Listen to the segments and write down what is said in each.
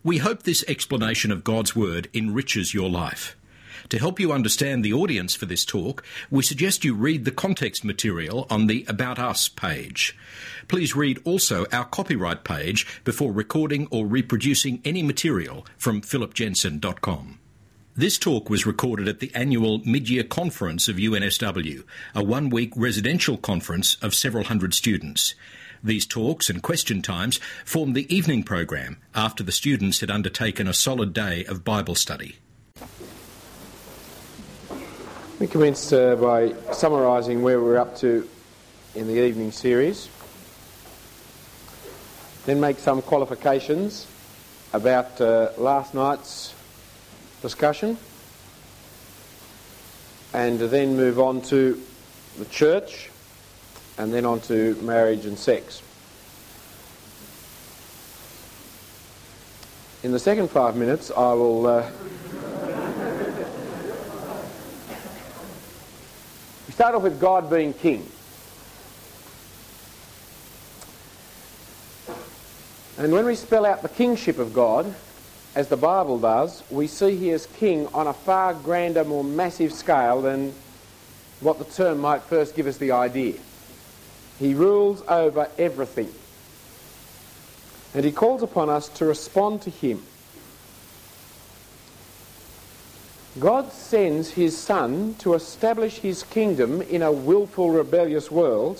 We hope this explanation of God's Word enriches your life. To help you understand the audience for this talk, we suggest you read the context material on the About Us page. Please read also our copyright page before recording or reproducing any material from philipjensen.com. This talk was recorded at the annual mid-year conference of UNSW, a one-week residential conference of several hundred students. These talks and question times formed the evening program after the students had undertaken a solid day of Bible study. We commenced by summarising where we're up to in the evening series, then make some qualifications about last night's discussion, and then move on to the church, and then on to marriage and sex. In the second 5 minutes, I will we start off with God being king. And when we spell out the kingship of God, as the Bible does, we see he is king on a far grander, more massive scale than what the term might first give us the idea. He rules over everything. And he calls upon us to respond to him. God sends his Son to establish his kingdom in a willful, rebellious world,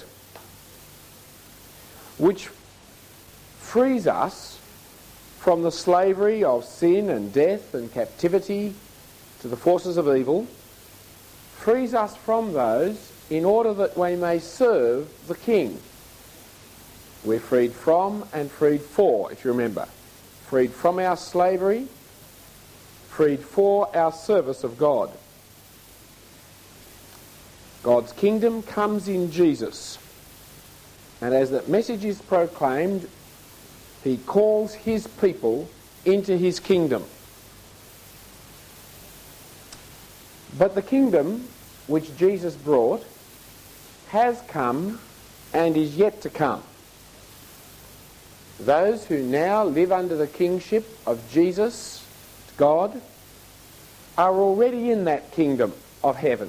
which frees us from the slavery of sin and death and captivity to the forces of evil, frees us from those in order that we may serve the King. We're freed from and freed for, if you remember. Freed from our slavery, freed for our service of God. God's kingdom comes in Jesus. And as that message is proclaimed, he calls his people into his kingdom. But the kingdom which Jesus brought has come and is yet to come. Those who now live under the kingship of Jesus, God, are already in that kingdom of heaven.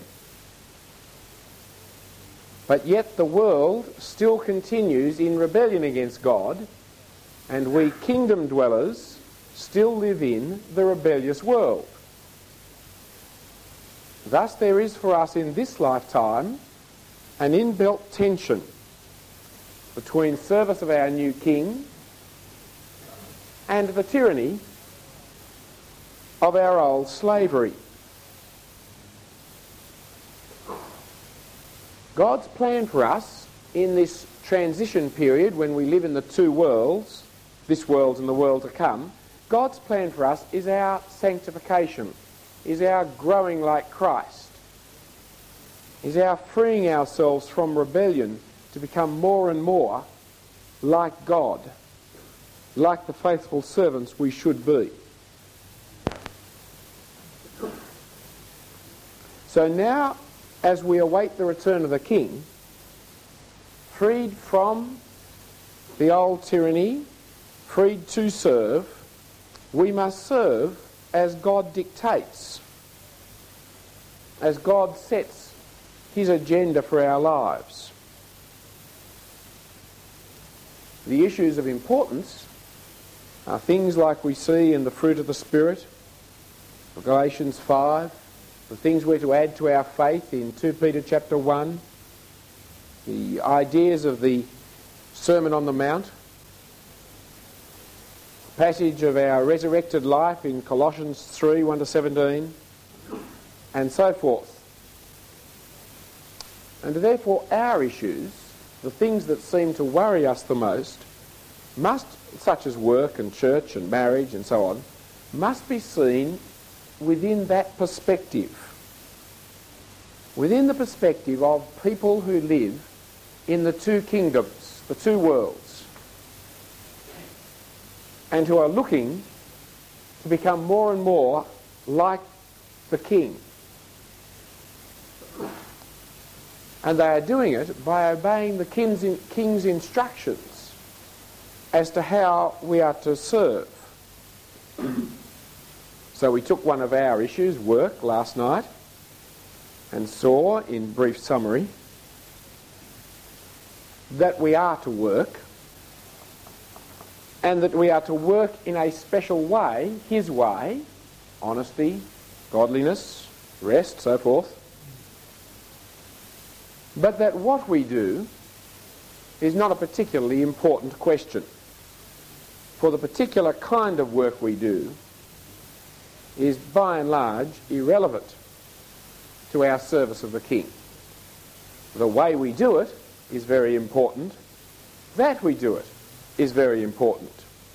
But yet the world still continues in rebellion against God, and we kingdom dwellers still live in the rebellious world. Thus there is for us in this lifetime an inbuilt tension between service of our new King and the tyranny of our old slavery. God's plan for us in this transition period when we live in the two worlds, this world and the world to come, God's plan for us is our sanctification, is our growing like Christ, is our freeing ourselves from rebellion to become more and more like God, like the faithful servants we should be. So now, as we await the return of the King, freed from the old tyranny, freed to serve, we must serve as God dictates, as God sets his agenda for our lives. The issues of importance are things like we see in the fruit of the Spirit, Galatians 5, the things we're to add to our faith in 2 Peter chapter 1, the ideas of the Sermon on the Mount, passage of our resurrected life in Colossians 3, 1 to 17, and so forth. And therefore our issues, the things that seem to worry us the most, must, such as work and church and marriage and so on, must be seen within that perspective. Within the perspective of people who live in the two kingdoms, the two worlds, and who are looking to become more and more like the King. And they are doing it by obeying the King's instructions as to how we are to serve. So we took one of our issues, work, last night, and saw, in brief summary, that we are to work, and that we are to work in a special way, his way, honesty, godliness, rest, so forth, but that what we do is not a particularly important question. For the particular kind of work we do is by and large irrelevant to our service of the King. The way we do it is very important. That we do it is very important.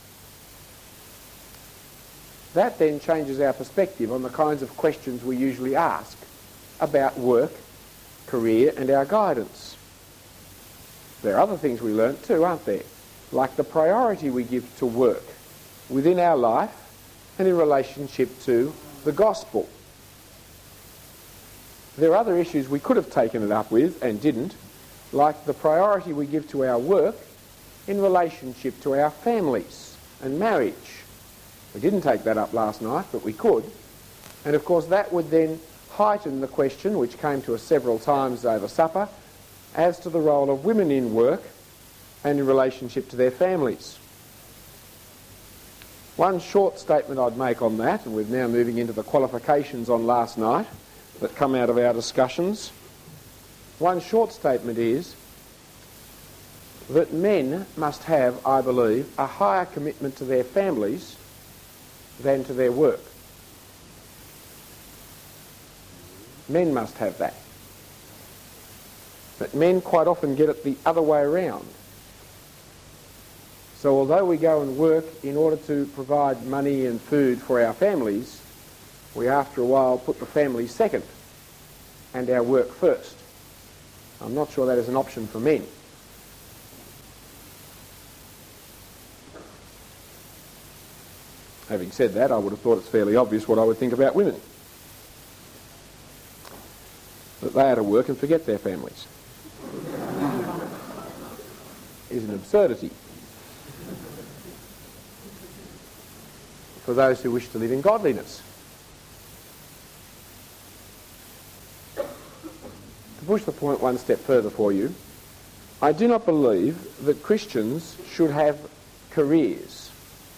That then changes our perspective on the kinds of questions we usually ask about work, career and our guidance. There are other things we learn too, aren't there? Like the priority we give to work within our life and in relationship to the gospel. There are other issues we could have taken it up with and didn't, like the priority we give to our work in relationship to our families and marriage. We didn't take that up last night, but we could. And of course that would then heighten the question, which came to us several times over supper, as to the role of women in work and in relationship to their families. One short statement I'd make on that, and we're now moving into the qualifications on last night that come out of our discussions. One short statement is that men must have, I believe, a higher commitment to their families than to their work. Men must have that. But men quite often get it the other way around. So although we go and work in order to provide money and food for our families, we after a while put the family second and our work first. I'm not sure that is an option for men. Having said that, I would have thought it's fairly obvious what I would think about women. That they are to work and forget their families. Is an absurdity for those who wish to live in godliness. To push the point one step further for you, I do not believe that Christians should have careers,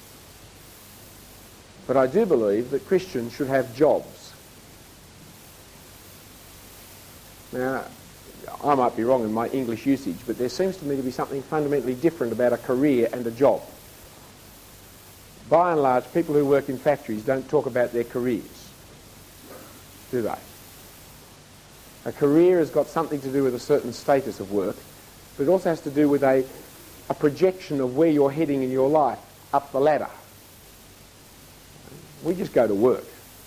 but I do believe that Christians should have jobs. Now, I might be wrong in my English usage, but there seems to me to be something fundamentally different about a career and a job. By and large, people who work in factories don't talk about their careers, do they? A career has got something to do with a certain status of work, but it also has to do with a projection of where you're heading in your life, up the ladder. We just go to work.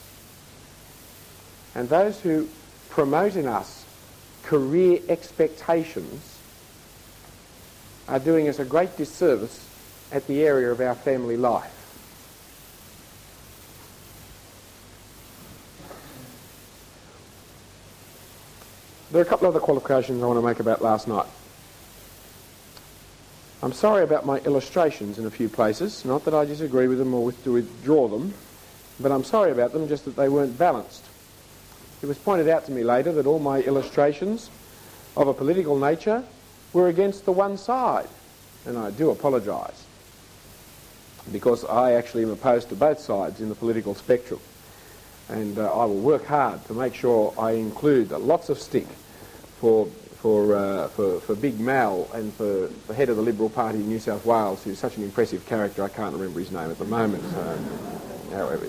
And those who promote in us career expectations are doing us a great disservice at the area of our family life. There are a couple of other qualifications I want to make about last night. I'm sorry about my illustrations in a few places, not that I disagree with them or to withdraw them, but I'm sorry about them, just that they weren't balanced. It was pointed out to me later that all my illustrations of a political nature were against the one side, and I do apologise, because I actually am opposed to both sides in the political spectrum, and I will work hard to make sure I include lots of stick for Big Mal and for the head of the Liberal Party in New South Wales, who's such an impressive character. I can't remember his name at the moment. However,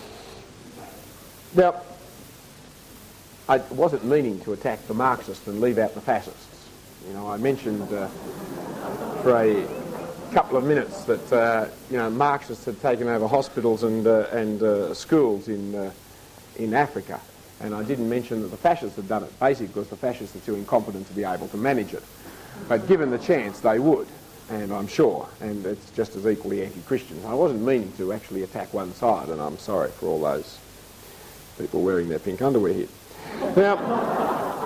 now, I wasn't meaning to attack the Marxists and leave out the fascists. You know, I mentioned for a couple of minutes that Marxists had taken over hospitals and schools in Africa, and I didn't mention that the fascists had done it, basically because the fascists are too incompetent to be able to manage it. But given the chance, they would, and I'm sure, and it's just as equally anti-Christian. I wasn't meaning to actually attack one side, and I'm sorry for all those people wearing their pink underwear here. Now,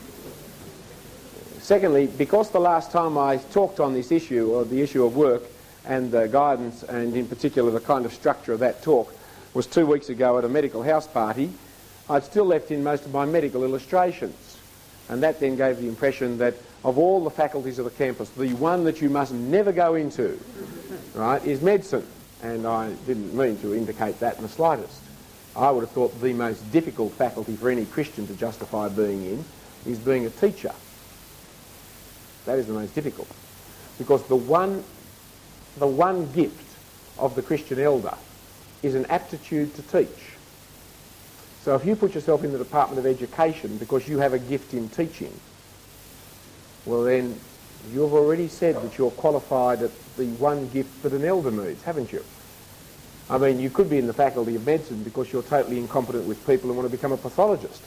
secondly, because the last time I talked on this issue, or the issue of work, and the guidance, and in particular the kind of structure of that talk, was 2 weeks ago at a medical house party. I'd still left in most of my medical illustrations, and that then gave the impression that of all the faculties of the campus, the one that you must never go into, right, is medicine. And I didn't mean to indicate that in the slightest. I would have thought the most difficult faculty for any Christian to justify being in is being a teacher. That is the most difficult. Because the one gift of the Christian elder is an aptitude to teach. So if you put yourself in the Department of Education because you have a gift in teaching, well then you've already said that you're qualified at the one gift that an elder needs, haven't you? I mean, you could be in the Faculty of Medicine because you're totally incompetent with people and want to become a pathologist.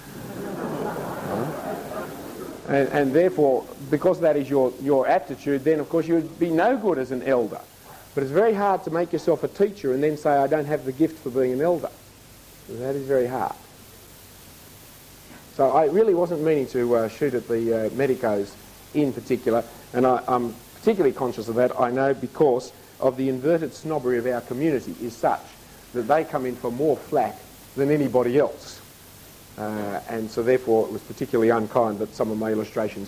And therefore, because that is your aptitude, then of course you would be no good as an elder. But it's very hard to make yourself a teacher and then say, I don't have the gift for being an elder. That is very hard. So I really wasn't meaning to shoot at the medicos in particular, and I'm particularly conscious of that, I know, because of the inverted snobbery of our community is such that they come in for more flack than anybody else. And so therefore it was particularly unkind that some of my illustrations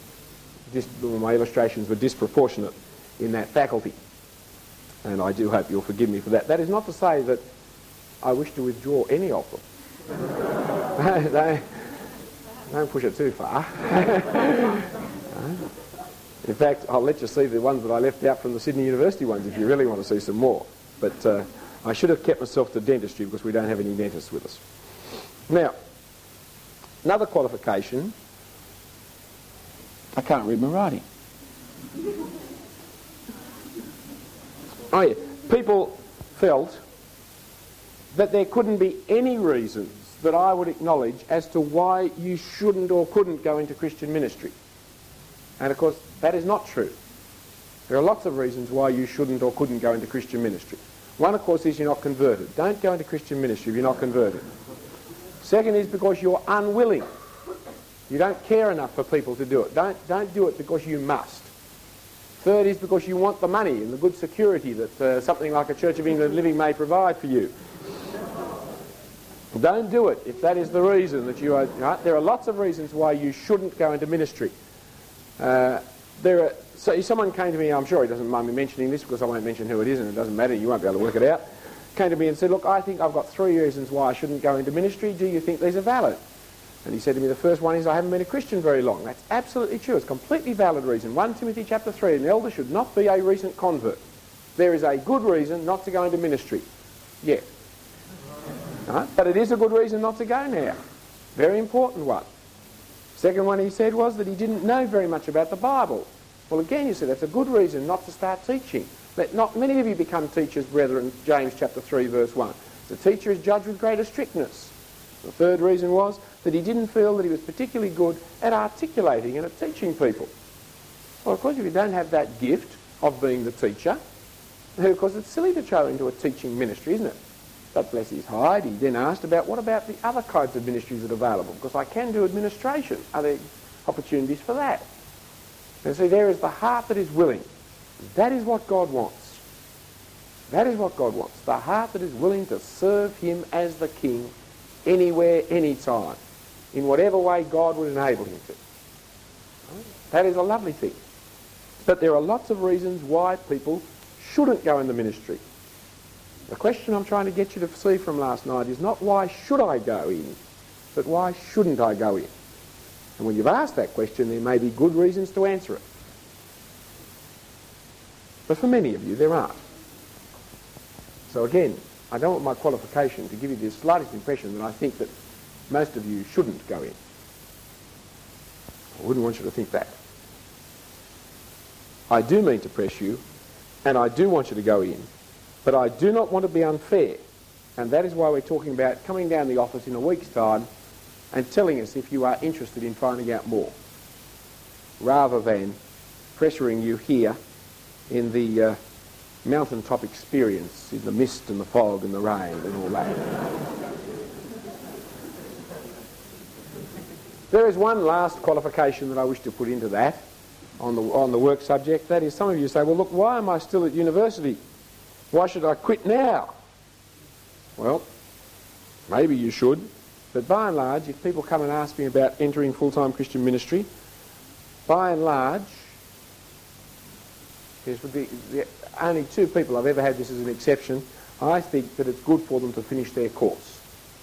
were disproportionate in that faculty. And I do hope you'll forgive me for that. That is not to say that I wish to withdraw any of them. Don't push it too far. In fact, I'll let you see the ones that I left out from the Sydney University ones if you really want to see some more. But I should have kept myself to dentistry because we don't have any dentists with us. Now, another qualification, I can't read my writing. Oh yeah, people felt that there couldn't be any reasons that I would acknowledge as to why you shouldn't or couldn't go into Christian ministry. And of course, that is not true. There are lots of reasons why you shouldn't or couldn't go into Christian ministry. One, of course, is you're not converted. Don't go into Christian ministry if you're not converted. Second is because you're unwilling. You don't care enough for people to do it. Don't do it because you must. Third is because you want the money and the good security that something like a Church of England Living may provide for you. Don't do it if that is the reason that you are... Right? There are lots of reasons why you shouldn't go into ministry. So someone came to me, I'm sure he doesn't mind me mentioning this because I won't mention who it is and it doesn't matter, you won't be able to work it out, came to me and said, look, I think I've got 3 reasons why I shouldn't go into ministry. Do you think these are valid? And he said to me, the first one is I haven't been a Christian very long. That's absolutely true. It's a completely valid reason. 1 Timothy chapter 3, an elder should not be a recent convert. There is a good reason not to go into ministry yet. Right? But it is a good reason not to go now. Very important one. Second one he said was that he didn't know very much about the Bible. Well, again, you said that's a good reason not to start teaching. Let not many of you become teachers, brethren, James chapter 3, verse 1. The teacher is judged with greater strictness. The third reason was that he didn't feel that he was particularly good at articulating and at teaching people. Well, of course, if you don't have that gift of being the teacher, then of course it's silly to throw into a teaching ministry, isn't it? But bless his hide, he then asked about what about the other kinds of ministries that are available? Because I can do administration. Are there opportunities for that? And see, there is the heart that is willing. That is what God wants. That is what God wants. The heart that is willing to serve him as the king anywhere, anytime, in whatever way God would enable him to. That is a lovely thing. But there are lots of reasons why people shouldn't go in the ministry. The question I'm trying to get you to see from last night is not why should I go in, but why shouldn't I go in? And when you've asked that question, there may be good reasons to answer it. But for many of you, there aren't. So again, I don't want my qualification to give you the slightest impression that I think that most of you shouldn't go in. I wouldn't want you to think that. I do mean to press you, and I do want you to go in, but I do not want to be unfair. And that is why we're talking about coming down the office in a week's time and telling us if you are interested in finding out more, rather than pressuring you here in the mountaintop experience, in the mist and the fog and the rain and all that. There is one last qualification that I wish to put into that, on the work subject. That is, some of you say, well, look, why am I still at university? Why should I quit now? Well, maybe you should, but by and large, if people come and ask me about entering full-time Christian ministry, by and large, there's the only two people I've ever had this as an exception, I think that it's good for them to finish their course.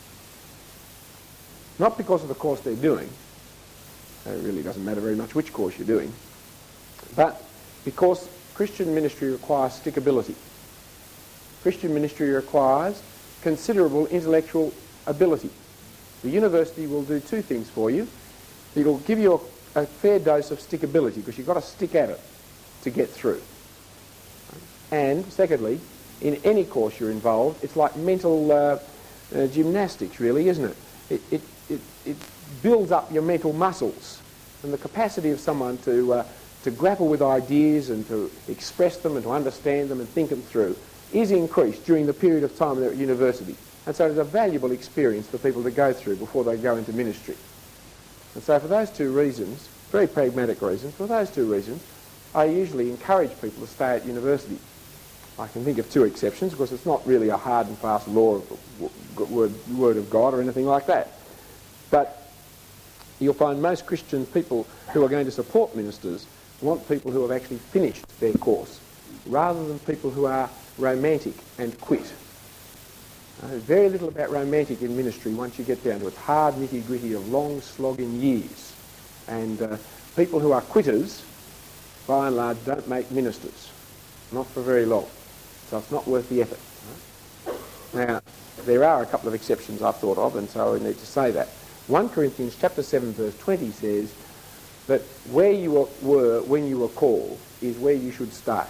Not because of the course they're doing, it really doesn't matter very much which course you're doing, but because Christian ministry requires stickability. Christian ministry requires considerable intellectual ability. The university will do two things for you. It'll give you a fair dose of stickability, because you've got to stick at it to get through. And secondly, in any course you're involved, it's like mental gymnastics, really, isn't it? It builds up your mental muscles, and the capacity of someone to grapple with ideas and to express them and to understand them and think them through is increased during the period of time they're at university. And so it's a valuable experience for people to go through before they go into ministry. And so for those two reasons, very pragmatic reasons, for those two reasons, I usually encourage people to stay at university. I can think of two exceptions, because it's not really a hard and fast law of the word of God or anything like that. But you'll find most Christian people who are going to support ministers want people who have actually finished their course, rather than people who are romantic and quit. There's very little about romantic in ministry once you get down to it. It's hard nitty-gritty of long slogging years. And people who are quitters, by and large, don't make ministers. Not for very long. So it's not worth the effort. Now, there are a couple of exceptions I've thought of, and so I need to say that. 1 Corinthians chapter 7 verse 20 says that where you were when you were called is where you should stay.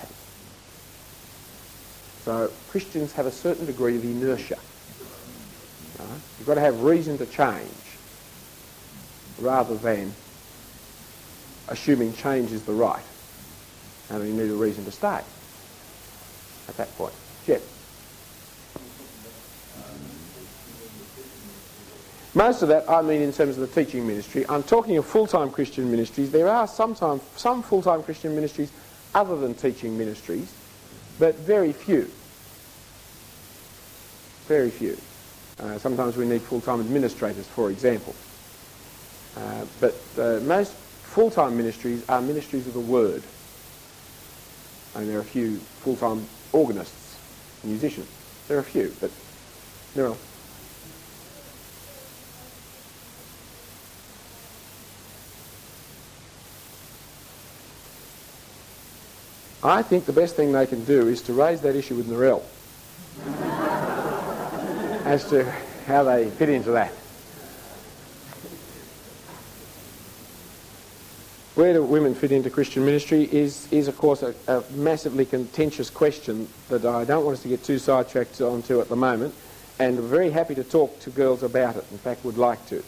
So Christians have a certain degree of inertia. You've got to have reason to change, rather than assuming change is the right, and you need a reason to stay at that point. Jeff. Most of that, I mean, in terms of the teaching ministry. I'm talking of full-time Christian ministries. There are some full-time Christian ministries other than teaching ministries, but very few. Very few. Sometimes we need full-time administrators, for example. But most full-time ministries are ministries of the Word. And there are a few full-time organists, musicians. There are a few, but there are. I think the best thing they can do is to raise that issue with Narelle as to how they fit into that. Where do women fit into Christian ministry is of course, a massively contentious question that I don't want us to get too sidetracked onto at the moment, and I'm very happy to talk to girls about it. In fact, would like to.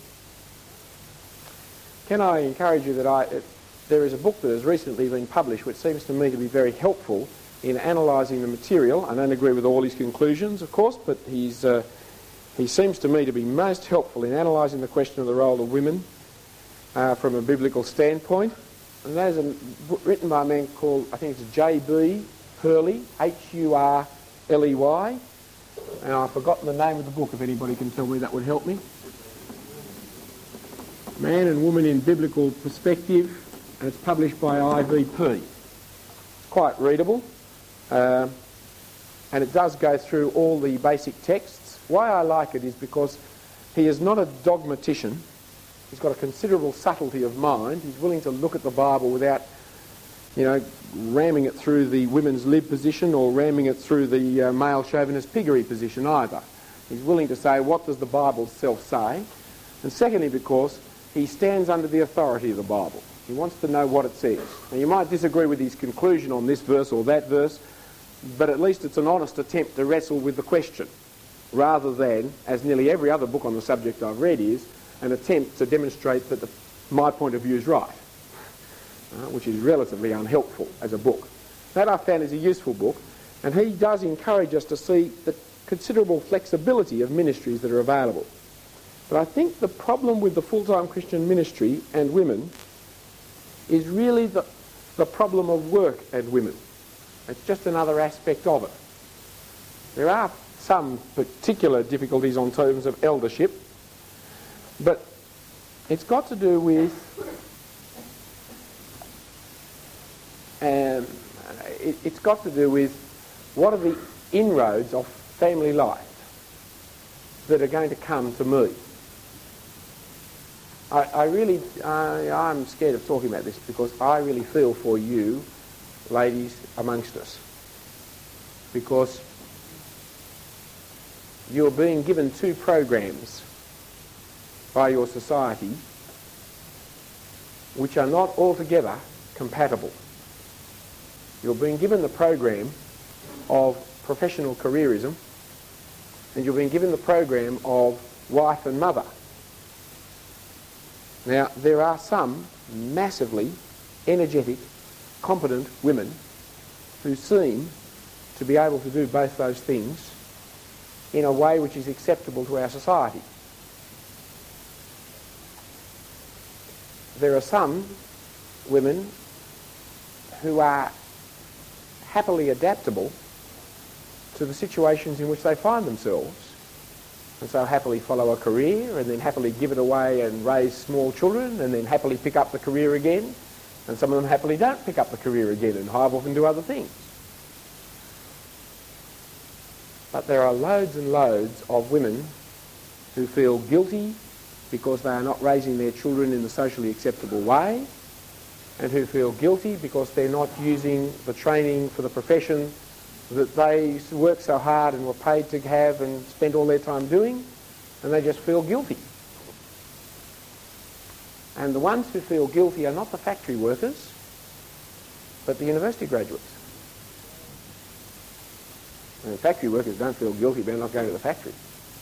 Can I encourage you that there is a book that has recently been published which seems to me to be very helpful in analysing the material. I don't agree with all his conclusions, of course, but he seems to me to be most helpful in analysing the question of the role of women from a biblical standpoint. And that is written by a man called, I think it's J.B. Hurley, Hurley, and I've forgotten the name of the book. If anybody can tell me, that would help me. Man and Woman in Biblical Perspective, and it's published by IVP. It's quite readable, and it does go through all the basic texts. Why I like it is because he is not a dogmatician. He's got a considerable subtlety of mind. He's willing to look at the Bible without, ramming it through the women's lib position or ramming it through the male chauvinist piggery position either. He's willing to say, what does the Bible itself say? And secondly, because he stands under the authority of the Bible. He wants to know what it says. Now, you might disagree with his conclusion on this verse or that verse, but at least it's an honest attempt to wrestle with the question, rather than, as nearly every other book on the subject I've read is, an attempt to demonstrate that my point of view is right, which is relatively unhelpful as a book. That I found is a useful book, and he does encourage us to see the considerable flexibility of ministries that are available. But I think the problem with the full-time Christian ministry and women is really the problem of work and women. It's just another aspect of it. There are some particular difficulties on terms of eldership, but it's got to do with it's got to do with what are the inroads of family life that are going to come to me. I'm scared of talking about this because I really feel for you, ladies amongst us, because you're being given two programs by your society which are not altogether compatible. You're being given the program of professional careerism, and you're being given the program of wife and mother. Now, there are some massively energetic, competent women who seem to be able to do both those things in a way which is acceptable to our society. There are some women who are happily adaptable to the situations in which they find themselves, and so happily follow a career and then happily give it away and raise small children and then happily pick up the career again, and some of them happily don't pick up the career again and hive off and do other things. But there are loads and loads of women who feel guilty because they are not raising their children in the socially acceptable way, and who feel guilty because they're not using the training for the profession that they worked so hard and were paid to have and spent all their time doing, and they just feel guilty. And the ones who feel guilty are not the factory workers, but the university graduates. And factory workers don't feel guilty about not going to the factory.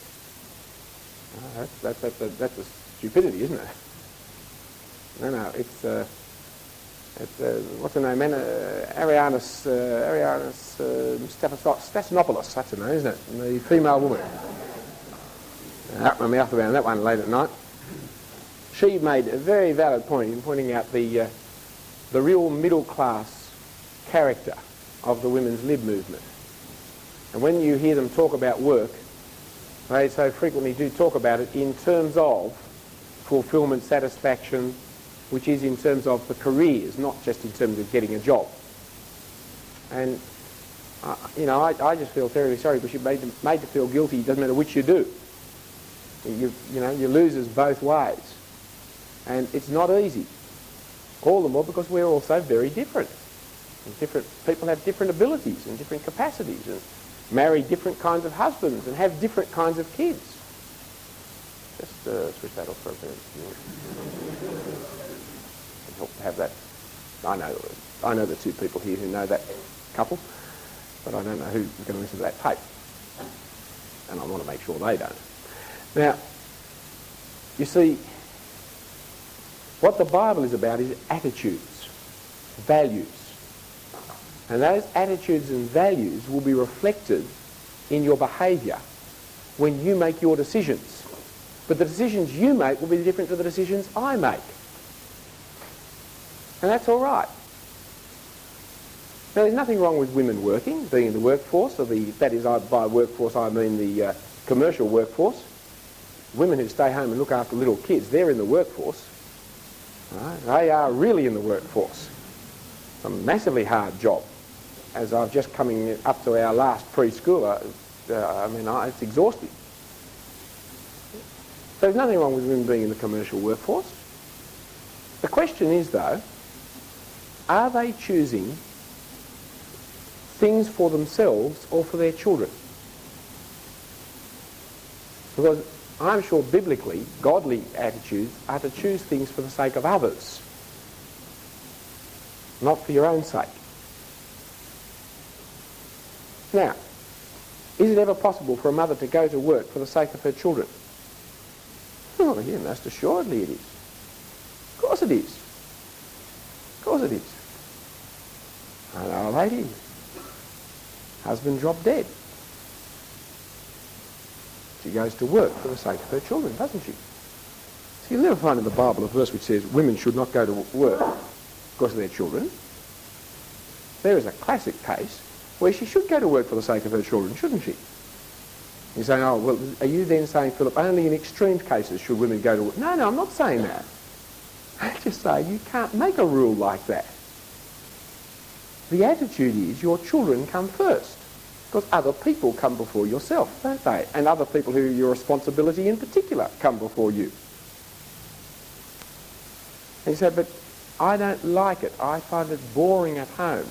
That's a stupidity, isn't it? No, it's what's her name? Arianis Stasinopoulos, that's her name, isn't it? And the female woman. I wrapped my mouth around that one late at night. She made a very valid point in pointing out the real middle class character of the women's lib movement. And when you hear them talk about work, they so frequently do talk about it in terms of fulfilment, satisfaction, which is in terms of the careers, not just in terms of getting a job. And, I just feel terribly sorry because you're made to feel guilty. It doesn't matter which you do. You're losers both ways. And it's not easy. All the more because we're also very different. And different people have different abilities and different capacities and marry different kinds of husbands and have different kinds of kids. Just switch that off for a minute. Help to have that. I know the two people here who know that couple, but I don't know who's going to listen to that tape. And I want to make sure they don't. Now, you see, what the Bible is about is attitudes, values. And those attitudes and values will be reflected in your behaviour when you make your decisions. But the decisions you make will be different to the decisions I make. And that's all right. Now, there's nothing wrong with women working, being in the workforce, that is, by workforce I mean the commercial workforce. Women who stay home and look after little kids, they're in the workforce. Right? They are really in the workforce. It's a massively hard job. As I've just coming up to our last preschooler, it's exhausting. So there's nothing wrong with women being in the commercial workforce. The question is, though, are they choosing things for themselves or for their children? Because I'm sure biblically, godly attitudes are to choose things for the sake of others, not for your own sake. Now, is it ever possible for a mother to go to work for the sake of her children? Oh, yeah, most assuredly it is. Of course it is. Of course it is. I know a lady, husband dropped dead. She goes to work for the sake of her children, doesn't she? So you'll never find in the Bible a verse which says women should not go to work because of their children. there is a classic case where she should go to work for the sake of her children, shouldn't she? You're saying, oh, well, are you then saying, Philip, only in extreme cases should women go to work? No, I'm not saying that. I just say you can't make a rule like that. The attitude is your children come first, because other people come before yourself, don't they? And other people who are your responsibility in particular come before you. And you say, but I don't like it. I find it boring at home.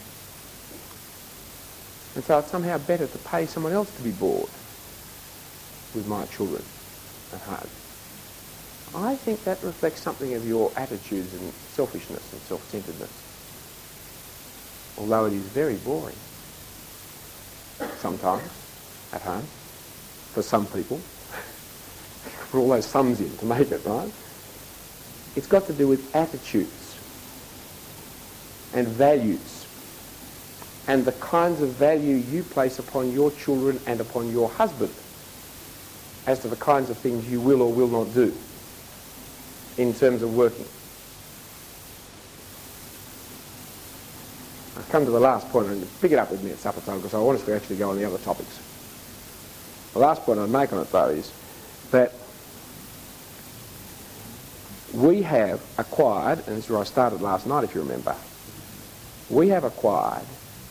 And so it's somehow better to pay someone else to be bored with my children at home. I think that reflects something of your attitudes and selfishness and self-centeredness. Although it is very boring sometimes at home for some people. For all those sums in to make it, right? It's got to do with attitudes and values and the kinds of value you place upon your children and upon your husband as to the kinds of things you will or will not do in terms of working. I've come to the last point, and pick it up with me at supper time because I want us to actually go on the other topics. The last point I'd make on it, though, is that we have acquired, and this is where I started last night if you remember, we have acquired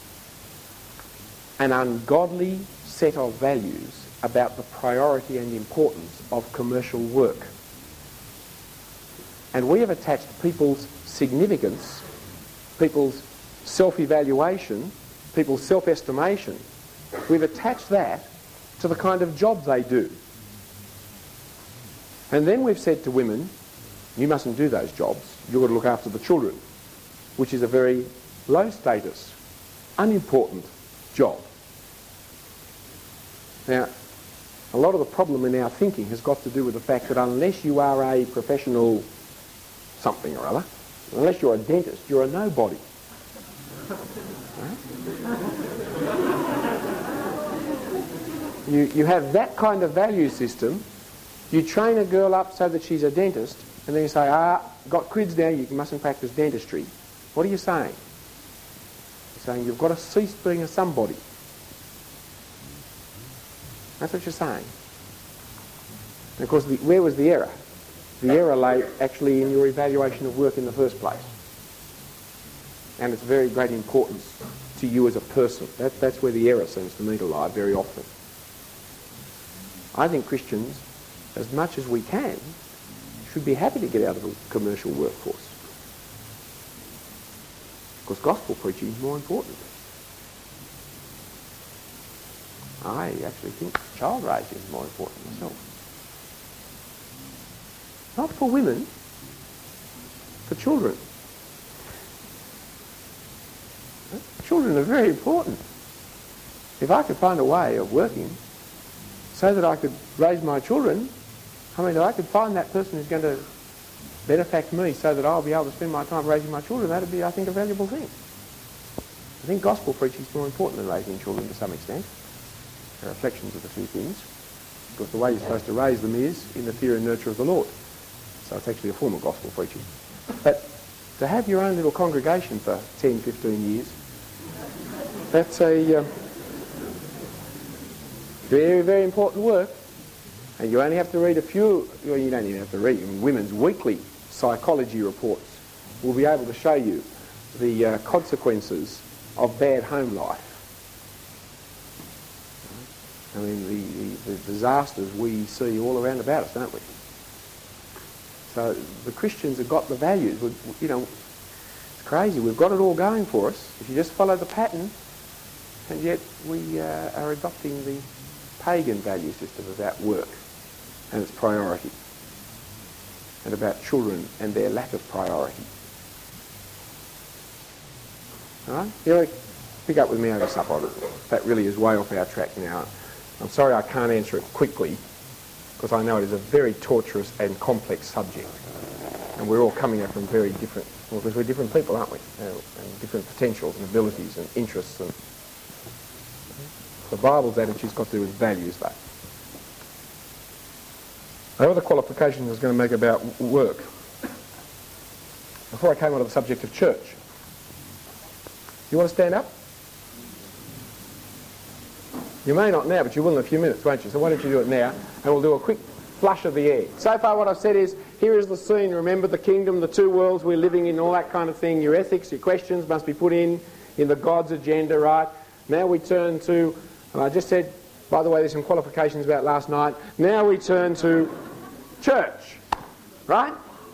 an ungodly set of values about the priority and importance of commercial work. And we have attached people's significance, people's self-evaluation, people's self-estimation, we've attached that to the kind of job they do. And then we've said to women, you mustn't do those jobs, you've got to look after the children, which is a very low status, unimportant job. Now, a lot of the problem in our thinking has got to do with the fact that unless you are a professional something or other, unless you're a dentist, you're a nobody. Right? You have that kind of value system. You train a girl up so that she's a dentist, and then you say, got kids now, you mustn't practice dentistry. What are you saying? You're saying you've got to cease being a somebody. That's what you're saying. And of course, where was the error? The error lay actually in your evaluation of work in the first place. And it's of very great importance to you as a person. That's where the error seems to me to lie very often. I think Christians, as much as we can, should be happy to get out of the commercial workforce. Because gospel preaching is more important. I actually think child raising is more important myself. Not for women, for children. Children are very important. If I could find a way of working so that I could raise my children, I mean, if I could find that person who's going to benefact me so that I'll be able to spend my time raising my children, that would be, I think, a valuable thing. I think gospel preaching is more important than raising children to some extent. They're reflections of the two things. Because the way you're supposed to raise them is in the fear and nurture of the Lord. So it's actually a form of gospel preaching. But to have your own little congregation for 10, 15 years, that's a very, very important work. And you only have to read a few, well, you don't even have to read, women's weekly psychology reports will be able to show you the consequences of bad home life. I mean, the disasters we see all around about us, don't we? So the Christians have got the values. You know, it's crazy. We've got it all going for us if you just follow the pattern, and yet we are adopting the pagan value system about work and its priority, and about children and their lack of priority. All right? You know, pick up with me over supper. That really is way off our track now. I'm sorry I can't answer it quickly, because I know it is a very torturous and complex subject. And we're all coming at it from very different, well, because we're different people, aren't we? And different potentials and abilities and interests. And the Bible's attitude's got to do with values, though. The other qualification I was going to make about work, before I came on to the subject of church, You want to stand up? You may not now, but you will in a few minutes, won't you? So why don't you do it now, and we'll do a quick flush of the air. So far what I've said is, here is the scene. Remember the kingdom, the two worlds we're living in, all that kind of thing. Your ethics, your questions must be put in the God's agenda, right? Now we turn to, and I just said, by the way, there's some qualifications about last night. Now we turn to church, right?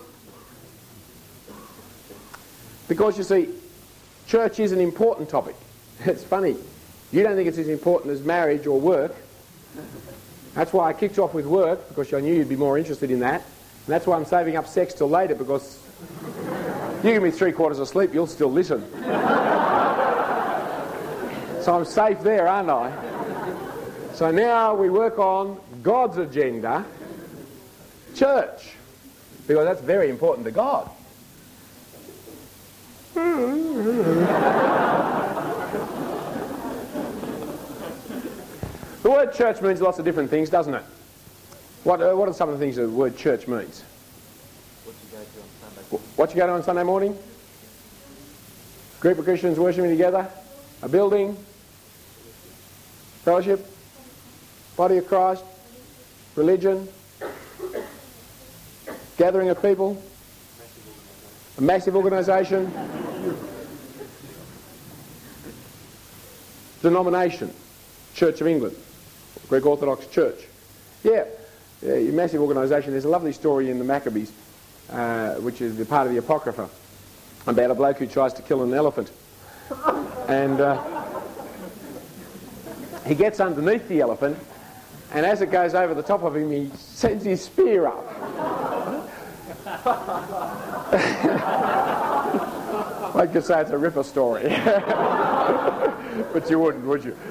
Because you see, church is an important topic. It's funny. You don't think it's as important as marriage or work. That's why I kicked off with work, because I knew you'd be more interested in that. And that's why I'm saving up sex till later, because you give me 3/4 of sleep, you'll still listen. So I'm safe there, aren't I? So now we work on God's agenda, church, because that's very important to God. The word church means lots of different things, doesn't it? What are some of the things the word church means? What you go to on Sunday morning? Group of Christians worshipping together? A building? Fellowship? Body of Christ? Religion? Gathering of people? A massive organisation? Denomination? Church of England? Greek Orthodox Church? Yeah, massive organisation. There's a lovely story in the Maccabees, which is the part of the Apocrypha, about a bloke who tries to kill an elephant. And he gets underneath the elephant, and as it goes over the top of him, he sends his spear up. I could say it's a ripper story. But you wouldn't, would you?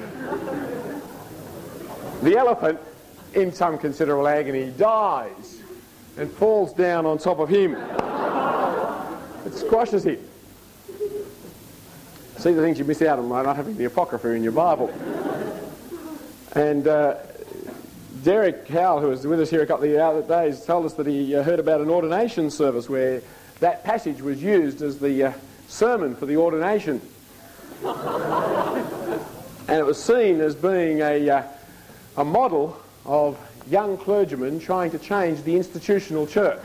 The elephant, in some considerable agony, dies and falls down on top of him. It squashes him. See the things you miss out on by not having the Apocrypha in your Bible. And Derek Howell, who was with us here a couple of other days, told us that he heard about an ordination service where that passage was used as the sermon for the ordination. And it was seen as being a model of young clergymen trying to change the institutional church.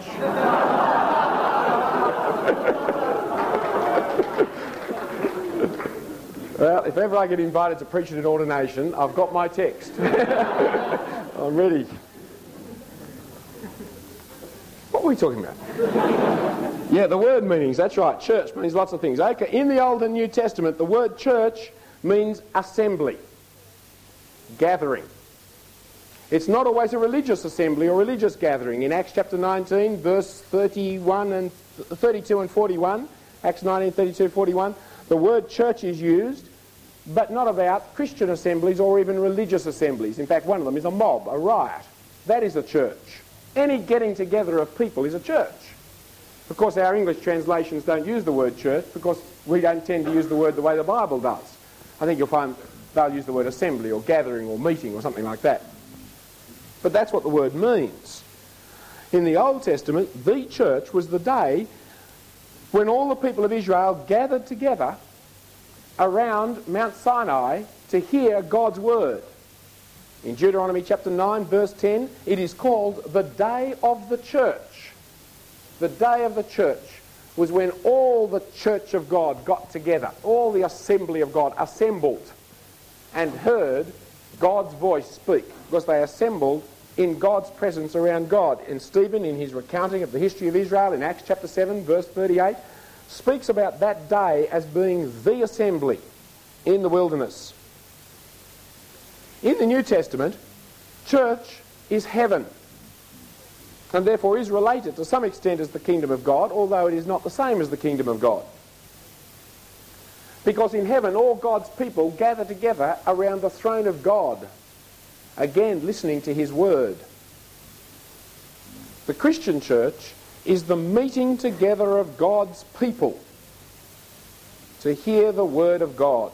Well, if ever I get invited to preach at an ordination, I've got my text. I'm ready. What were we talking about? Yeah, the word meanings, that's right. Church means lots of things. Okay, in the Old and New Testament, the word church means assembly, gathering. It's not always a religious assembly or religious gathering. In Acts chapter 19, verse 31 and 32 and 41, Acts 19, 32, 41, the word church is used, but not about Christian assemblies or even religious assemblies. In fact, one of them is a mob, a riot. That is a church. Any getting together of people is a church. Of course, our English translations don't use the word church because we don't tend to use the word the way the Bible does. I think you'll find they'll use the word assembly or gathering or meeting or something like that. But that's what the word means. In the Old Testament, the church was the day when all the people of Israel gathered together around Mount Sinai to hear God's word. In Deuteronomy chapter 9, verse 10, it is called the day of the church. The day of the church was when all the church of God got together, all the assembly of God assembled and heard God's voice speak, because they assembled in God's presence around God. And Stephen, in his recounting of the history of Israel in Acts chapter 7, verse 38, speaks about that day as being the assembly in the wilderness. In the New Testament, church is heaven, and therefore is related to some extent as the kingdom of God, although it is not the same as the kingdom of God. Because in heaven, all God's people gather together around the throne of God, again listening to his word. The Christian church is the meeting together of God's people to hear the word of God.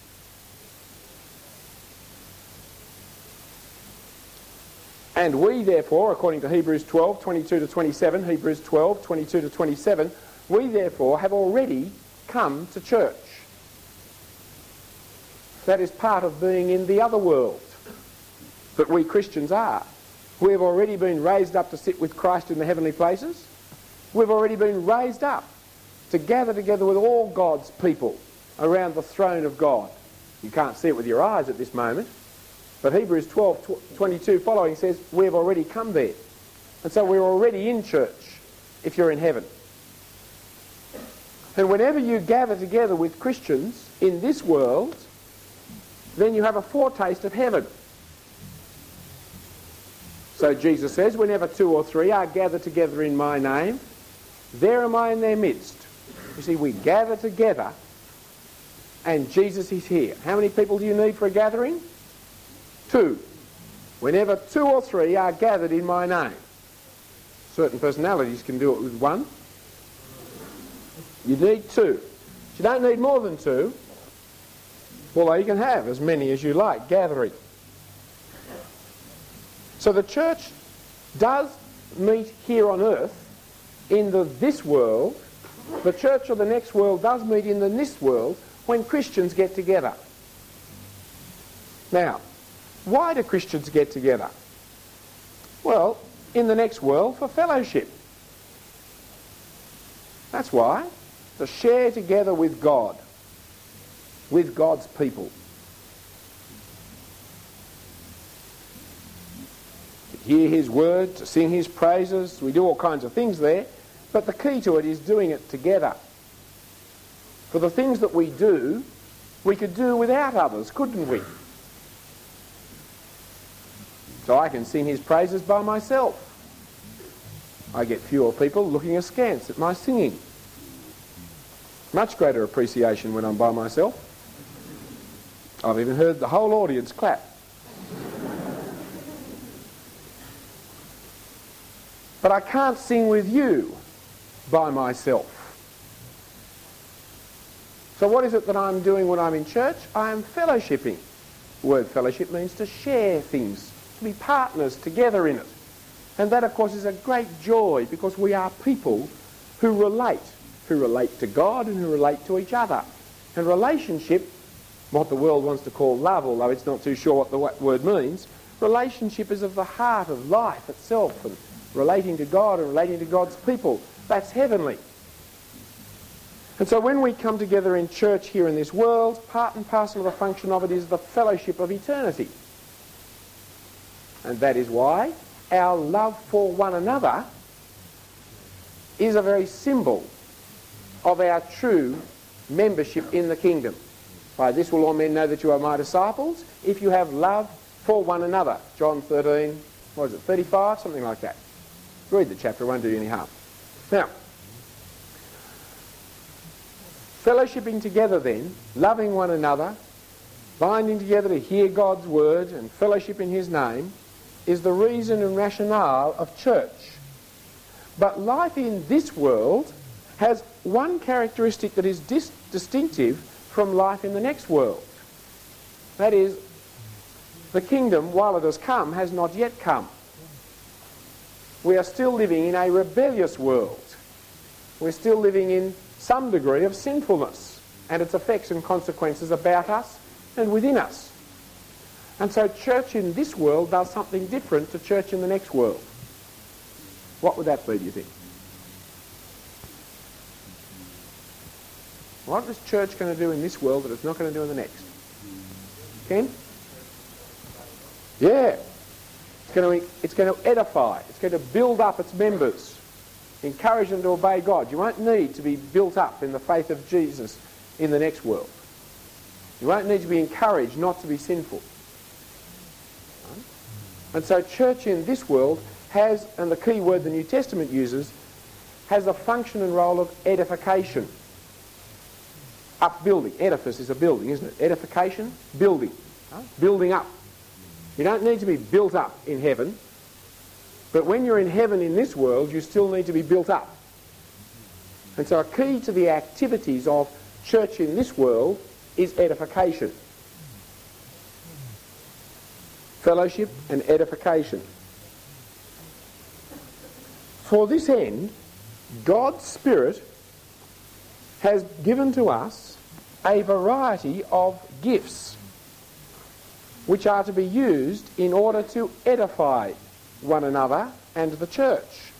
And we, therefore, according to Hebrews 12, 22 to 27, Hebrews 12, 22 to 27, we, therefore, have already come to church. That is part of being in the other world that we Christians are. We have already been raised up to sit with Christ in the heavenly places. We've already been raised up to gather together with all God's people around the throne of God. You can't see it with your eyes at this moment, but Hebrews 12:22 following says we've already come there. And so we're already in church if you're in heaven. And whenever you gather together with Christians in this world, then you have a foretaste of heaven. So Jesus says, whenever 2 or 3 are gathered together in my name, there am I in their midst. You see, we gather together and Jesus is here. How many people do you need for a gathering? 2. Whenever 2 or 3 are gathered in my name. Certain personalities can do it with 1. You need 2. You don't need more than 2. Although you can have as many as you like gathering. So the church does meet here on earth in this world. The church of the next world does meet in this world when Christians get together. Now, why do Christians get together? Well, in the next world for fellowship. That's why. To share together with God, with God's people. To hear his word, to sing his praises, we do all kinds of things there, but the key to it is doing it together. For the things that we do, we could do without others, couldn't we? So I can sing his praises by myself. I get fewer people looking askance at my singing. Much greater appreciation when I'm by myself. I've even heard the whole audience clap. But I can't sing with you by myself. So what is it that I'm doing when I'm in church? I am fellowshipping. The word fellowship means to share things, to be partners together in it. And that, of course, is a great joy because we are people who relate to God and who relate to each other. And relationship, what the world wants to call love, although it's not too sure what the word means, relationship is of the heart of life itself, and relating to God and relating to God's people. That's heavenly. And so when we come together in church here in this world, part and parcel of the function of it is the fellowship of eternity. And that is why our love for one another is a very symbol of our true membership in the kingdom. By this will all men know that you are my disciples, if you have love for one another. John 13, 35, something like that. Read the chapter, it won't do you any harm. Now, fellowshipping together then, loving one another, binding together to hear God's word and fellowship in his name, is the reason and rationale of church. But life in this world has one characteristic that is distinctive from life in the next world. That is, the kingdom, while it has come, has not yet come. We are still living in a rebellious world. We're still living in some degree of sinfulness and its effects and consequences about us and within us. And so church in this world does something different to church in the next world. What would that be, do you think? What is church going to do in this world that it's not going to do in the next? Ken? Yeah. It's going to edify. It's going to build up its members. Encourage them to obey God. You won't need to be built up in the faith of Jesus in the next world. You won't need to be encouraged not to be sinful. And so church in this world has, and the key word the New Testament uses, has the function and role of edification. Upbuilding. Edifice is a building, isn't it? Edification, building. Building up. You don't need to be built up in heaven, but when you're in heaven in this world, you still need to be built up. And so a key to the activities of church in this world is edification. Fellowship and edification. For this end, God's Spirit has given to us a variety of gifts. which are to be used in order to edify one another and the church,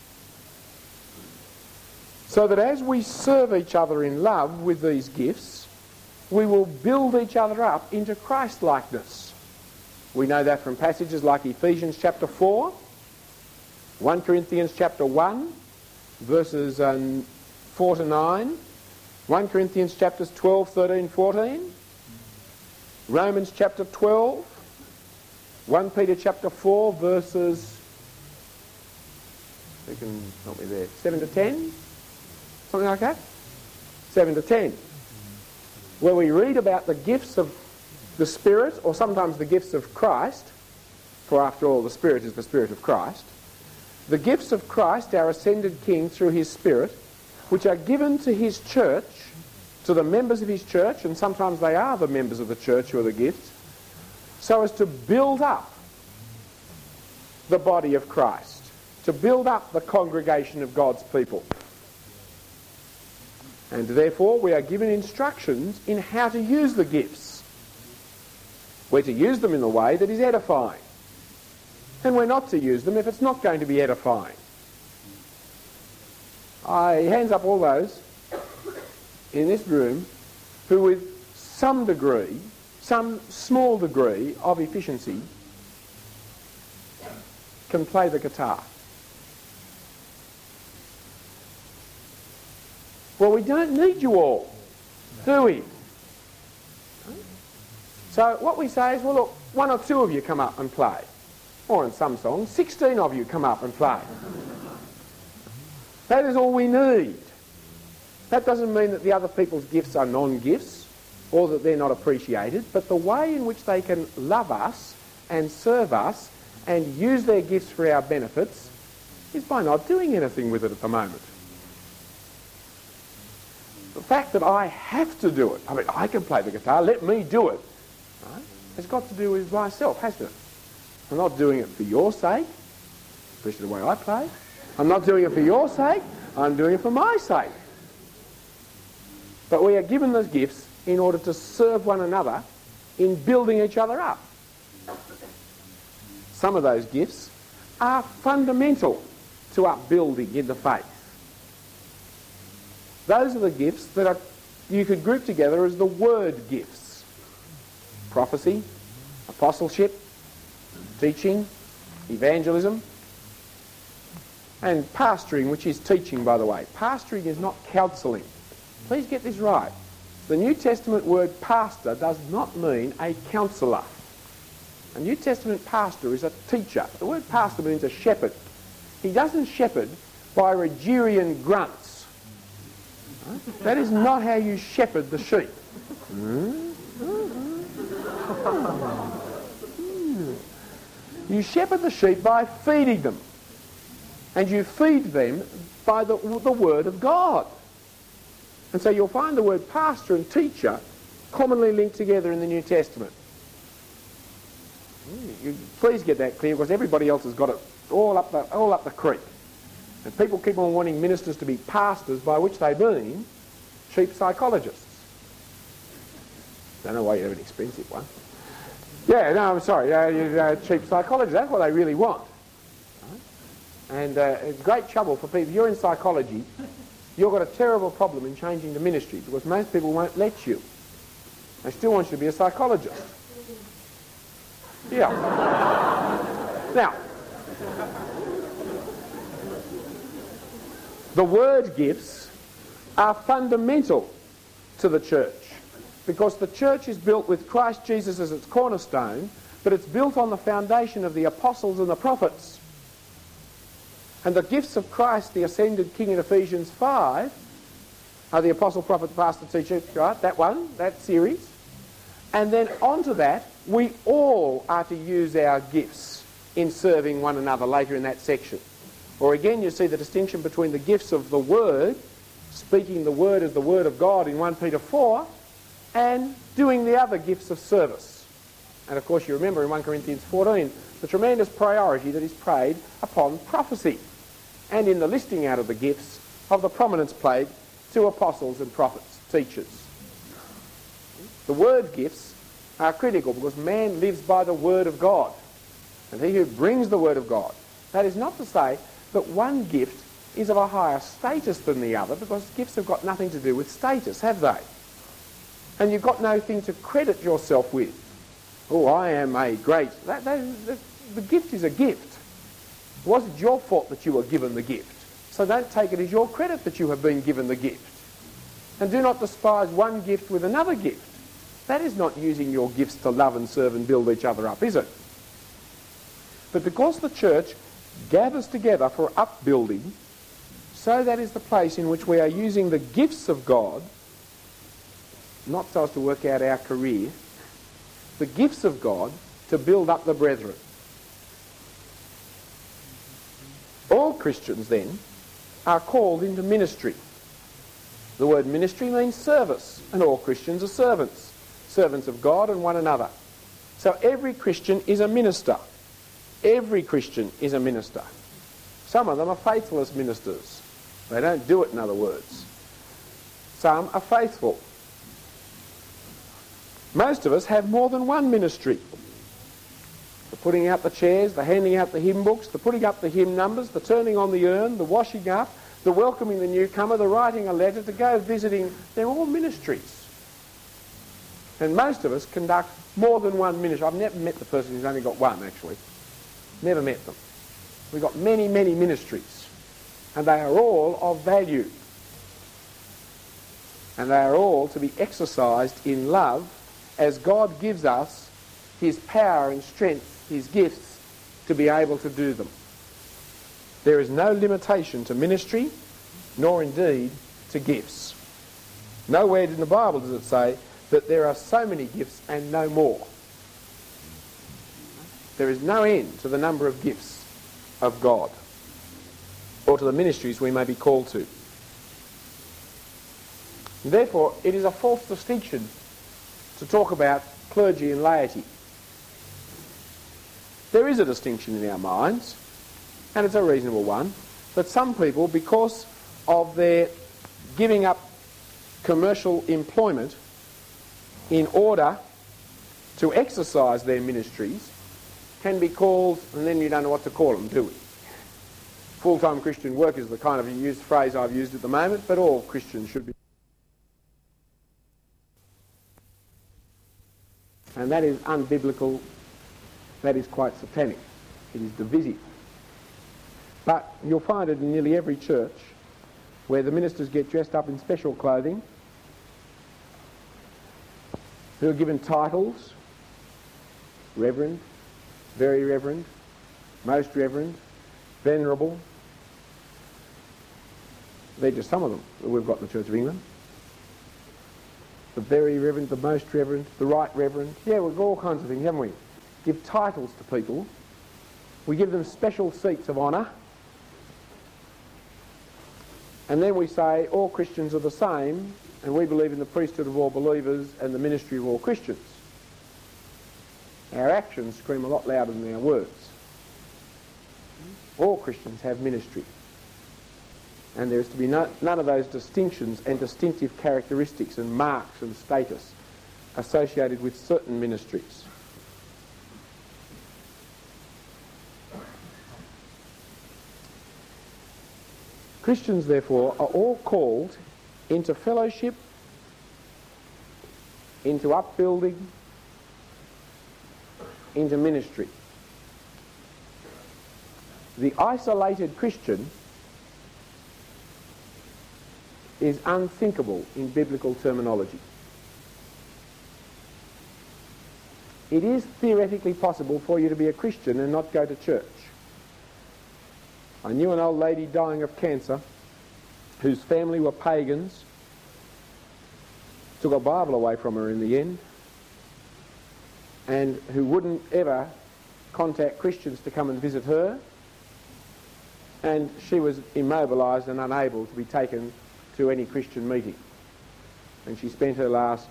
so that as we serve each other in love with these gifts, we will build each other up into Christ-likeness. We know that from passages like Ephesians chapter 4, 1 Corinthians chapter 1, verses 4 to 9, 1 Corinthians chapters 12, 13, 14, Romans chapter 12, 1 Peter chapter 4, verses, you can help me there, 7 to 10, something like that, 7 to 10, where we read about the gifts of the Spirit, or sometimes the gifts of Christ, for after all the Spirit is the Spirit of Christ, the gifts of Christ, our ascended King, through his Spirit, which are given to his church, to the members of his church, and sometimes they are the members of the church who are the gifts, so as to build up the body of Christ, to build up the congregation of God's people. And therefore we are given instructions in how to use the gifts. We're to use them in a way that is edifying. And we're not to use them if it's not going to be edifying. Hands up all those in this room who with some degree, some small degree of efficiency can play the guitar. Well, we don't need you all, do we? So what we say is, well, look, 1 or 2 of you come up and play. Or in some songs, 16 of you come up and play. That is all we need. That doesn't mean that the other people's gifts are non-gifts or that they're not appreciated, but the way in which they can love us and serve us and use their gifts for our benefits is by not doing anything with it at the moment. The fact that I have to do it, I mean, I can play the guitar, let me do it, right, has got to do with myself, hasn't it? I'm not doing it for your sake, especially the way I play. I'm not doing it for your sake, I'm doing it for my sake. But we are given those gifts in order to serve one another in building each other up. Some of those gifts are fundamental to upbuilding in the faith. Those are the gifts that you could group together as the word gifts. Prophecy, apostleship, teaching, evangelism, and pastoring, which is teaching, by the way. Pastoring is not counselling. Please get this right. The New Testament word pastor does not mean a counsellor. A New Testament pastor is a teacher. The word pastor means a shepherd. He doesn't shepherd by Rogerian grunts. That is not how you shepherd the sheep. You shepherd the sheep by feeding them. And you feed them by the Word of God. And so you'll find the word pastor and teacher commonly linked together in the New Testament. Please get that clear, because everybody else has got it all up the creek. And people keep on wanting ministers to be pastors, by which they mean cheap psychologists. Don't know why you have an expensive one. Yeah, no, I'm sorry, cheap psychologists, that's what they really want. And it's great trouble for people. If you're in psychology, you've got a terrible problem in changing the ministry, because most people won't let you. They still want you to be a psychologist. Yeah. Now, the word gifts are fundamental to the church, because the church is built with Christ Jesus as its cornerstone, but it's built on the foundation of the apostles and the prophets. And the gifts of Christ, the ascended King in Ephesians 5, are the apostle, prophet, pastor, teacher, right? That one, that series. And then onto that, we all are to use our gifts in serving one another later in that section. Or again, you see the distinction between the gifts of the Word, speaking the Word as the Word of God in 1 Peter 4, and doing the other gifts of service. And of course, you remember in 1 Corinthians 14, the tremendous priority that is paid upon prophecy, and in the listing out of the gifts of the prominence paid to apostles and prophets, teachers. The word gifts are critical, because man lives by the word of God. And he who brings the word of God. That is not to say that one gift is of a higher status than the other, because gifts have got nothing to do with status, have they? And you've got no thing to credit yourself with. Oh, I am a great... The gift is a gift. It wasn't your fault that you were given the gift. So don't take it as your credit that you have been given the gift. And do not despise one gift with another gift. That is not using your gifts to love and serve and build each other up, is it? But because the church gathers together for upbuilding, so that is the place in which we are using the gifts of God, not so as to work out our career, the gifts of God to build up the brethren. All Christians, then, are called into ministry. The word ministry means service, and all Christians are servants, servants of God and one another. So every Christian is a minister. Every Christian is a minister. Some of them are faithless ministers. They don't do it, in other words. Some are faithful. Most of us have more than one ministry. The putting out the chairs, the handing out the hymn books, the putting up the hymn numbers, the turning on the urn, the washing up, the welcoming the newcomer, the writing a letter, to go visiting. They're all ministries. And most of us conduct more than one ministry. I've never met the person who's only got one, actually. Never met them. We've got many, many ministries. And they are all of value. And they are all to be exercised in love as God gives us his power and strength, his gifts, to be able to do them. There is no limitation to ministry, nor indeed to gifts. Nowhere in the Bible does it say that there are so many gifts and no more. There is no end to the number of gifts of God, or to the ministries we may be called to. Therefore, it is a false distinction to talk about clergy and laity. There is a distinction in our minds, and it's a reasonable one, that some people, because of their giving up commercial employment in order to exercise their ministries, can be called, and then you don't know what to call them, do we? Full-time Christian work is the kind of phrase I've used at the moment, but all Christians should be. And that is unbiblical. That is quite satanic. It is divisive. But you'll find it in nearly every church where the ministers get dressed up in special clothing, who are given titles: Reverend, Very Reverend, Most Reverend, Venerable. They're just some of them that we've got in the Church of England. The Very Reverend, the Most Reverend, the Right Reverend. Yeah, we've got all kinds of things, haven't we? Give titles to people. We give them special seats of honour. And then we say all Christians are the same, and we believe in the priesthood of all believers and the ministry of all Christians. Our actions scream a lot louder than our words. All Christians have ministry. And there is to be none of those distinctions and distinctive characteristics and marks and status associated with certain ministries. Christians, therefore, are all called into fellowship, into upbuilding, into ministry. The isolated Christian is unthinkable in biblical terminology. It is theoretically possible for you to be a Christian and not go to church. I knew an old lady dying of cancer whose family were pagans, took a Bible away from her in the end, and who wouldn't ever contact Christians to come and visit her, and she was immobilised and unable to be taken to any Christian meeting. And she spent her last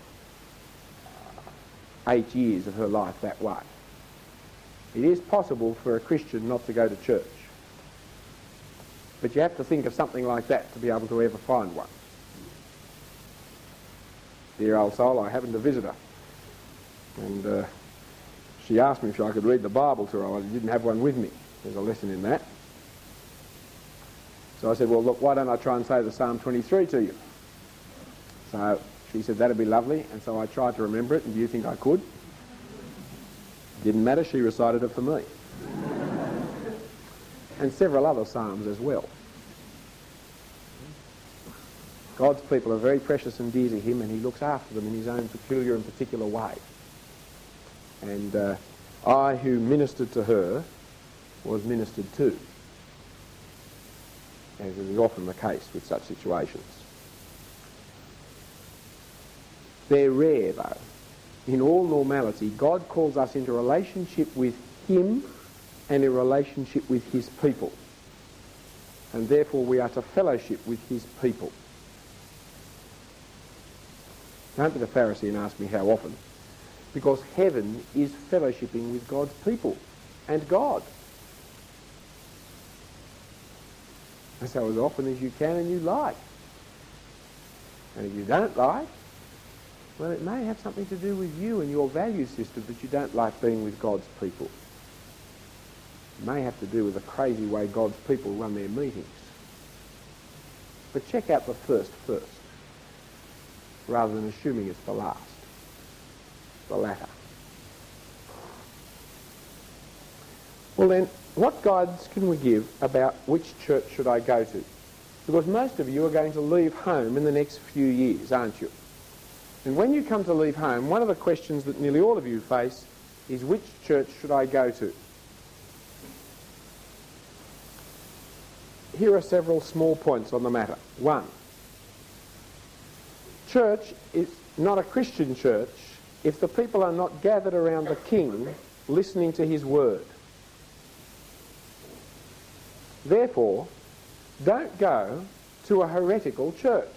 8 years of her life that way. It is possible for a Christian not to go to church. But you have to think of something like that to be able to ever find one. Dear old soul, I happened to visit her. And she asked me if I could read the Bible to her. I didn't have one with me. There's a lesson in that. So I said, well, look, why don't I try and say the Psalm 23 to you? So she said, that'd be lovely. And so I tried to remember it. And do you think I could? Didn't matter. She recited it for me. And several other psalms as well. God's people are very precious and dear to him, and he looks after them in his own peculiar and particular way. And I, who ministered to her, was ministered to, as is often the case with such situations. They're rare, though. In all normality, God calls us into relationship with him and in relationship with his people. And therefore we are to fellowship with his people. Don't be the Pharisee and ask me how often. Because heaven is fellowshipping with God's people and God. And so as often as you can and you like. And if you don't like, well, it may have something to do with you and your value system that you don't like being with God's people. It may have to do with the crazy way God's people run their meetings. But check out the first, rather than assuming it's the last. The latter. Well then, what guidance can we give about which church should I go to? Because most of you are going to leave home in the next few years, aren't you? And when you come to leave home, one of the questions that nearly all of you face is, which church should I go to? Here are several small points on the matter. 1. Church is not a Christian church if the people are not gathered around the King listening to his word. Therefore, don't go to a heretical church.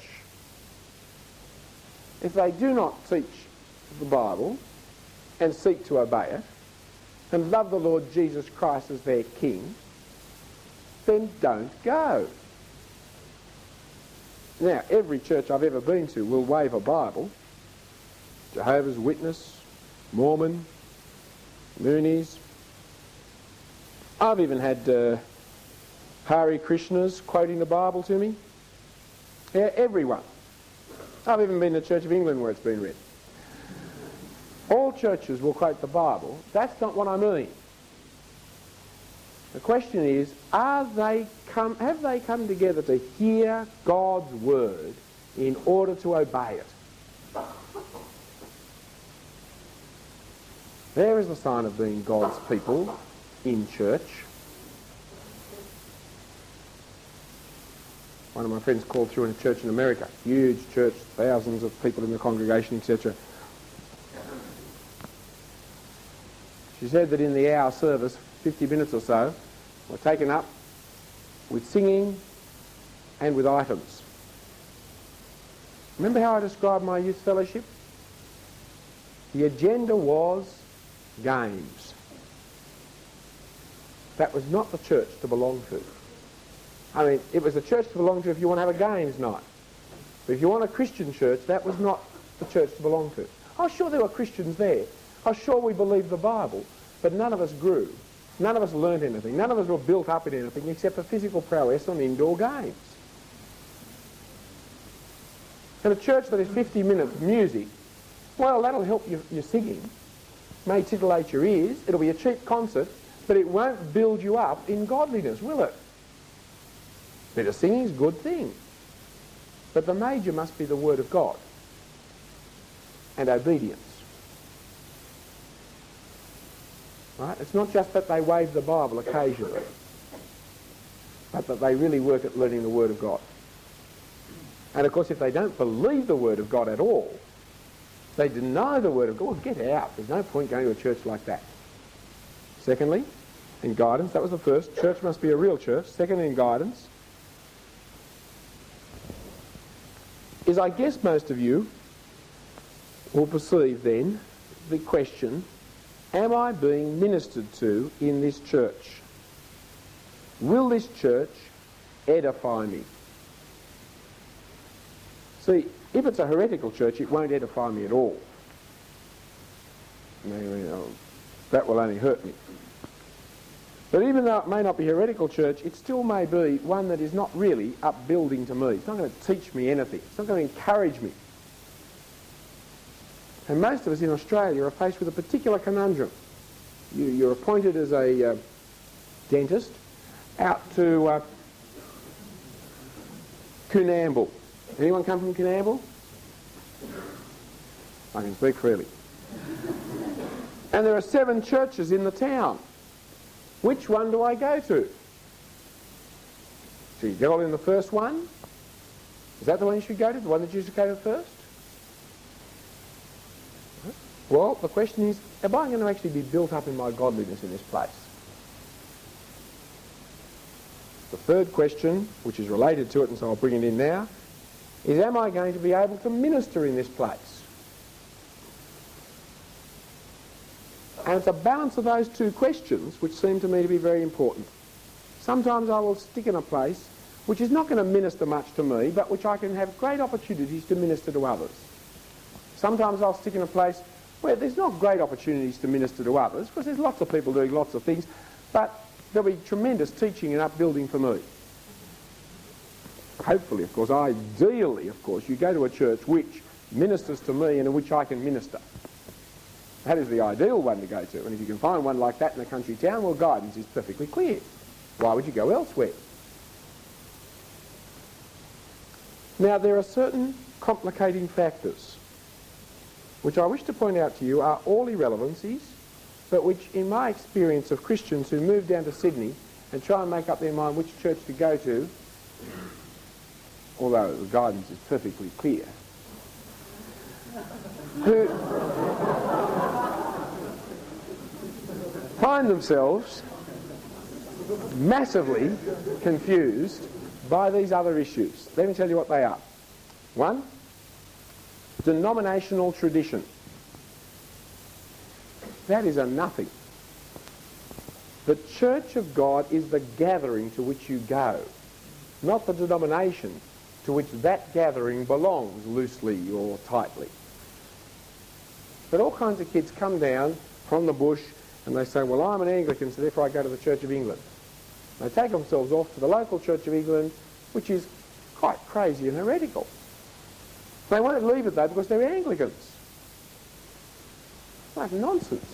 If they do not teach the Bible and seek to obey it and love the Lord Jesus Christ as their King, then don't go. Now, every church I've ever been to will wave a Bible. Jehovah's Witness, Mormon, Moonies. I've even had Hare Krishnas quoting the Bible to me. Yeah, everyone. I've even been to Church of England where it's been read. All churches will quote the Bible. That's not what I mean. The question is, have they come together to hear God's word in order to obey it? There is the sign of being God's people in church. One of my friends called through in a church in America, huge church, thousands of people in the congregation, etc. She said that in the hour service, 50 minutes or so, were taken up with singing and with items. Remember how I described my youth fellowship? The agenda was games. That was not the church to belong to. I mean, it was a church to belong to if you want to have a games night. But if you want a Christian church, that was not the church to belong to. I was sure there were Christians there. I was sure we believed the Bible, but none of us grew. None of us learned anything. None of us were built up in anything except for physical prowess on indoor games. And a church that is 50 minutes music, well, that'll help your singing. May titillate your ears. It'll be a cheap concert, but it won't build you up in godliness, will it? Bit of singing is a good thing. But the major must be the Word of God and obedience. Right? It's not just that they wave the Bible occasionally, but that they really work at learning the Word of God. And of course, if they don't believe the Word of God at all, they deny the Word of God, well, get out. There's no point going to a church like that. Secondly, in guidance, that was the first. Church must be a real church. Secondly, in guidance, is I guess most of you will perceive then the question, am I being ministered to in this church? Will this church edify me? See, if it's a heretical church, it won't edify me at all. That will only hurt me. But even though it may not be heretical, church, it still may be one that is not really upbuilding to me. It's not going to teach me anything. It's not going to encourage me. And most of us in Australia are faced with a particular conundrum. You're appointed as a dentist out to Coonamble. Anyone come from Coonamble? I can speak freely. And there are 7 churches in the town. Which one do I go to? So you go in the first one? Is that the one you should go to? The one that you should go to first? Well, the question is, am I going to actually be built up in my godliness in this place? The third question, which is related to it, and so I'll bring it in now, is am I going to be able to minister in this place? And it's a balance of those two questions which seem to me to be very important. Sometimes I will stick in a place which is not going to minister much to me, but which I can have great opportunities to minister to others. Sometimes I'll stick in a place where there's not great opportunities to minister to others, because there's lots of people doing lots of things, but there'll be tremendous teaching and upbuilding for me. Hopefully, of course, ideally, of course, you go to a church which ministers to me and in which I can minister. That is the ideal one to go to. And if you can find one like that in a country town, well, guidance is perfectly clear. Why would you go elsewhere? Now, there are certain complicating factors which I wish to point out to you are all irrelevancies, but which, in my experience of Christians who move down to Sydney and try and make up their mind which church to go to, although the guidance is perfectly clear, who find themselves massively confused by these other issues. Let me tell you what they are. 1, denominational tradition. That is a nothing. The Church of God is the gathering to which you go, not the denomination to which that gathering belongs loosely or tightly. But all kinds of kids come down from the bush and they say, well, I'm an Anglican, so therefore I go to the Church of England. They take themselves off to the local Church of England, which is quite crazy and heretical. They won't leave it though because they're Anglicans. Like nonsense.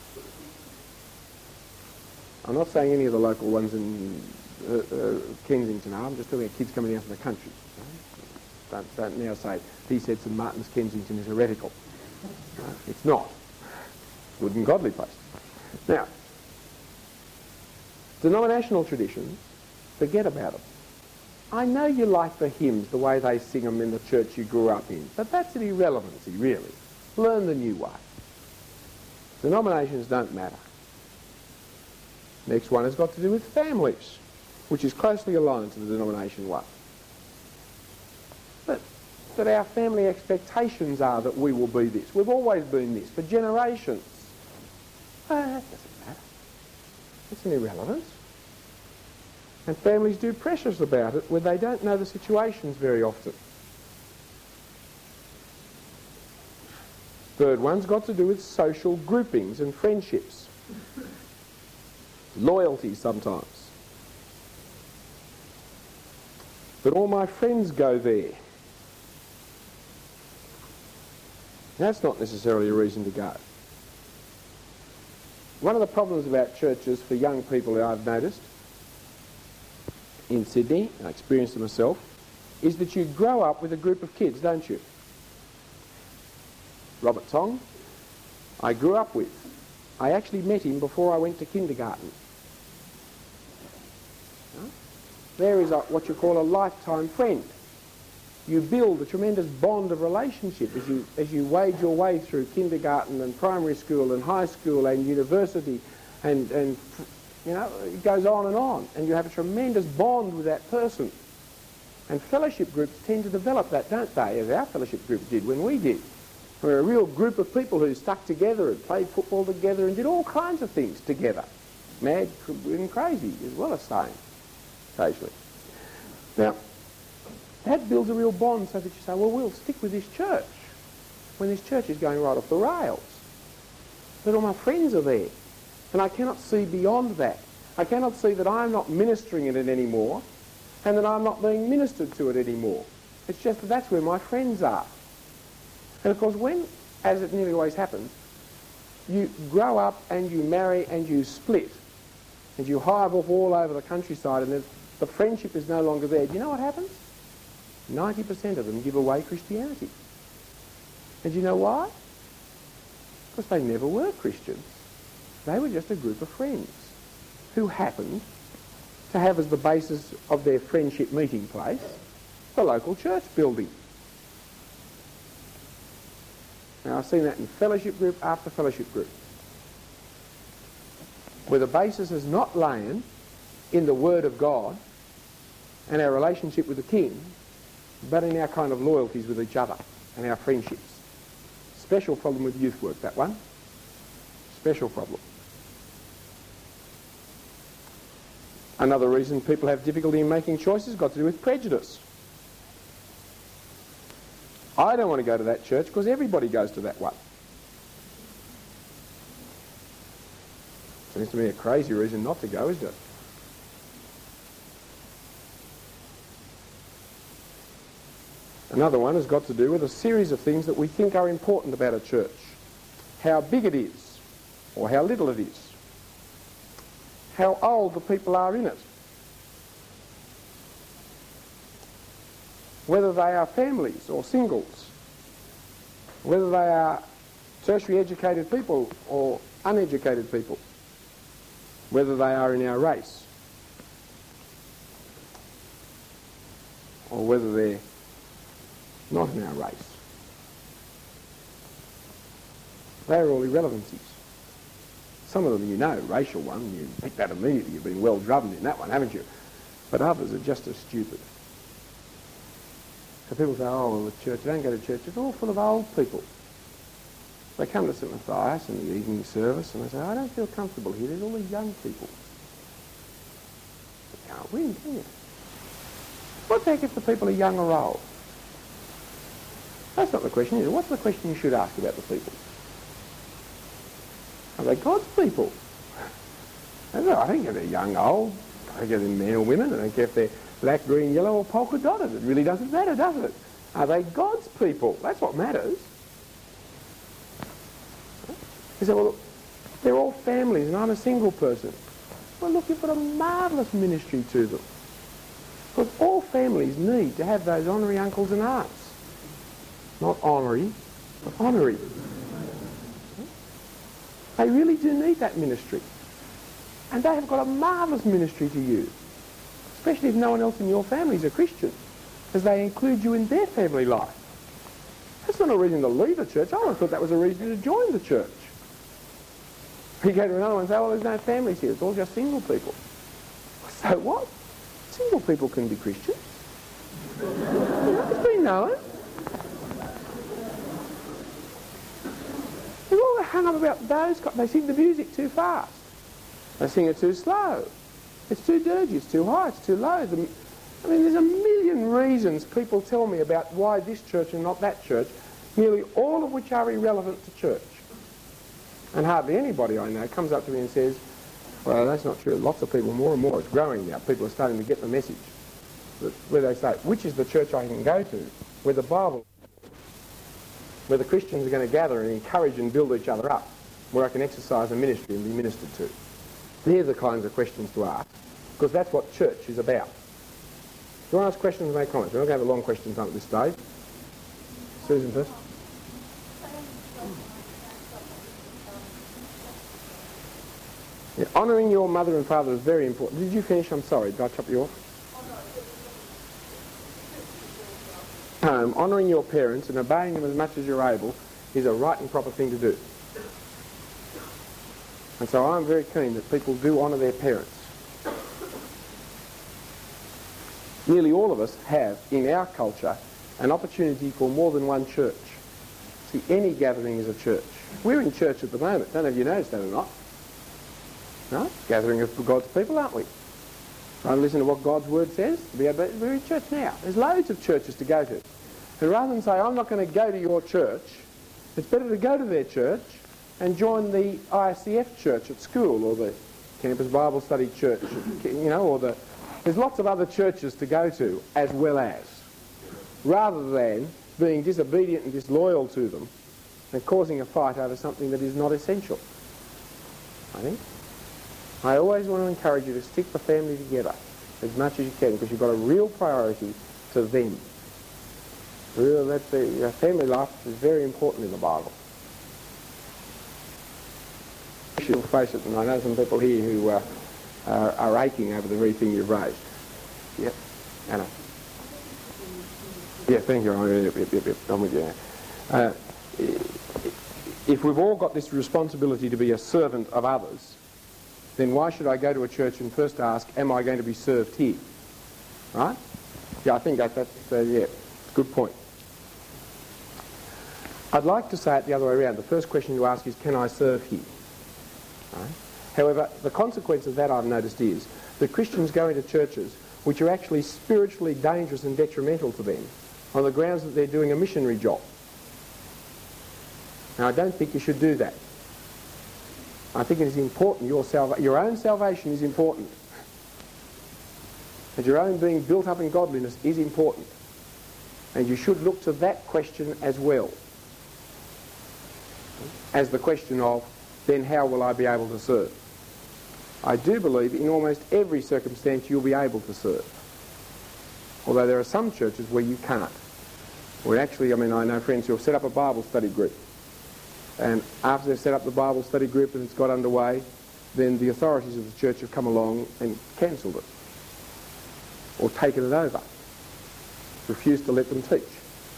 I'm not saying any of the local ones in Kensington are. I'm just talking about kids coming down from the country. Don't now say, he said St Martin's Kensington is heretical. It's not. Good and godly place. Now, denominational traditions, forget about them. I know you like the hymns, the way they sing them in the church you grew up in, but that's an irrelevancy, really. Learn the new way. Denominations don't matter. Next one has got to do with families, which is closely aligned to the denomination one. But our family expectations are that we will be this. We've always been this for generations. That doesn't matter. It's an irrelevance. And families do pressures about it when they don't know the situations very often. Third one's got to do with social groupings and friendships. Loyalty sometimes. But all my friends go there. That's not necessarily a reason to go. One of the problems about churches for young people that I've noticed in Sydney, and I experienced it myself, is that you grow up with a group of kids, don't you? Robert Tong, I grew up with. I actually met him before I went to kindergarten. There is what you call a lifetime friend. You build a tremendous bond of relationship as you wade your way through kindergarten and primary school and high school and university and you know, it goes on, and you have a tremendous bond with that person. And fellowship groups tend to develop that, don't they, as our fellowship group did when we did. We're a real group of people who stuck together and played football together and did all kinds of things together. Mad and crazy as well as sane, occasionally. Now, that builds a real bond so that you say, well, we'll stick with this church when this church is going right off the rails. But all my friends are there. And I cannot see beyond that. I cannot see that I'm not ministering in it anymore and that I'm not being ministered to it anymore. It's just that that's where my friends are. And of course when, as it nearly always happens, you grow up and you marry and you split and you hive off all over the countryside and the friendship is no longer there, do you know what happens? 90% of them give away Christianity. And do you know why? Because they never were Christians. They were just a group of friends who happened to have as the basis of their friendship meeting place the local church building. Now I've seen that in fellowship group after fellowship group, where the basis is not lain in the Word of God and our relationship with the King, but in our kind of loyalties with each other and our friendships. Special problem with youth work, that one. Special problem. Another reason people have difficulty in making choices has got to do with prejudice. I don't want to go to that church because everybody goes to that one. Seems to me a crazy reason not to go, isn't it? Another one has got to do with a series of things that we think are important about a church. How big it is, or how little it is. How old the people are in it. Whether they are families or singles. Whether they are tertiary educated people or uneducated people. Whether they are in our race. Or whether they're not in our race. They're all irrelevancies. Some of them you know, racial one, you pick that immediately, you've been well drummed in that one, haven't you? But others are just as stupid. So people say, oh, well, the church, they don't go to church, it's all full of old people. They come to St Matthias in the evening service and they say, I don't feel comfortable here, there's all these young people. You can't win, can you? What the heck if the people are young or old? That's not the question, is it? What's the question you should ask about the people? Are they God's people? I don't care if they're young, old. I don't care if they're men or women. I don't care if they're black, green, yellow or polka dotted. It really doesn't matter, does it? Are they God's people? That's what matters. You say, well, look, they're all families and I'm a single person. Well, look, you've got a marvellous ministry to them. Because all families need to have those honorary uncles and aunts. Not honorary, but honorary. They really do need that ministry. And they have got a marvellous ministry to you. Especially if no one else in your family is a Christian, as they include you in their family life. That's not a reason to leave a church. I would have thought that was a reason to join the church. You go to another one and say, well, there's no families here. It's all just single people. So what? Single people can be Christians. It's been known. They're all hung up about those. They sing the music too fast. They sing it too slow. It's too dirty, it's too high, it's too low. I mean, there's a million reasons people tell me about why this church and not that church, nearly all of which are irrelevant to church. And hardly anybody I know comes up to me and says, well, that's not true. Lots of people, more and more, it's growing now. People are starting to get the message. Where they say, which is the church I can go to, where the Bible, where the Christians are going to gather and encourage and build each other up, where I can exercise a ministry and be ministered to. They're the kinds of questions to ask, because that's what church is about. Do you want to ask questions and make comments? We're not going to have a long question time at this stage. Susan first. Yeah, honouring your mother and father is very important. Did you finish? I'm sorry. Did I chop you off? Honouring your parents and obeying them as much as you're able is a right and proper thing to do. And so I'm very keen that people do honour their parents. Nearly all of us have, in our culture, an opportunity for more than one church. See, any gathering is a church. We're in church at the moment. Don't know if you noticed that or not. No? Gathering of God's people, aren't we? Trying to listen to what God's Word says. We're in church now. There's loads of churches to go to. And rather than say, I'm not going to go to your church, it's better to go to their church and join the ISCF church at school, or the campus Bible study church, or there's lots of other churches to go to as well as, rather than being disobedient and disloyal to them and causing a fight over something that is not essential. I always want to encourage you to stick the family together as much as you can, because you've got a real priority to them. Family life is very important in the Bible. You'll face it, and I know some people here who are aching over the very thing you've raised. Yep, Anna. Yeah, thank you. I'm with you now. If we've all got this responsibility to be a servant of others, then why should I go to a church and first ask, am I going to be served here? Right? Yeah, I think that's a good point. I'd like to say it the other way around. The first question to ask is, can I serve here? Right? However, the consequence of that, I've noticed, is that Christians go into churches which are actually spiritually dangerous and detrimental to them on the grounds that they're doing a missionary job. Now, I don't think you should do that. I think it is important. Your own salvation is important. And your own being built up in godliness is important. And you should look to that question as well as the question of, then how will I be able to serve? I do believe in almost every circumstance you'll be able to serve. Although there are some churches where you can't. Where actually, I know friends who have set up a Bible study group. And after they've set up the Bible study group and it's got underway, then the authorities of the church have come along and cancelled it. Or taken it over. Refused to let them teach.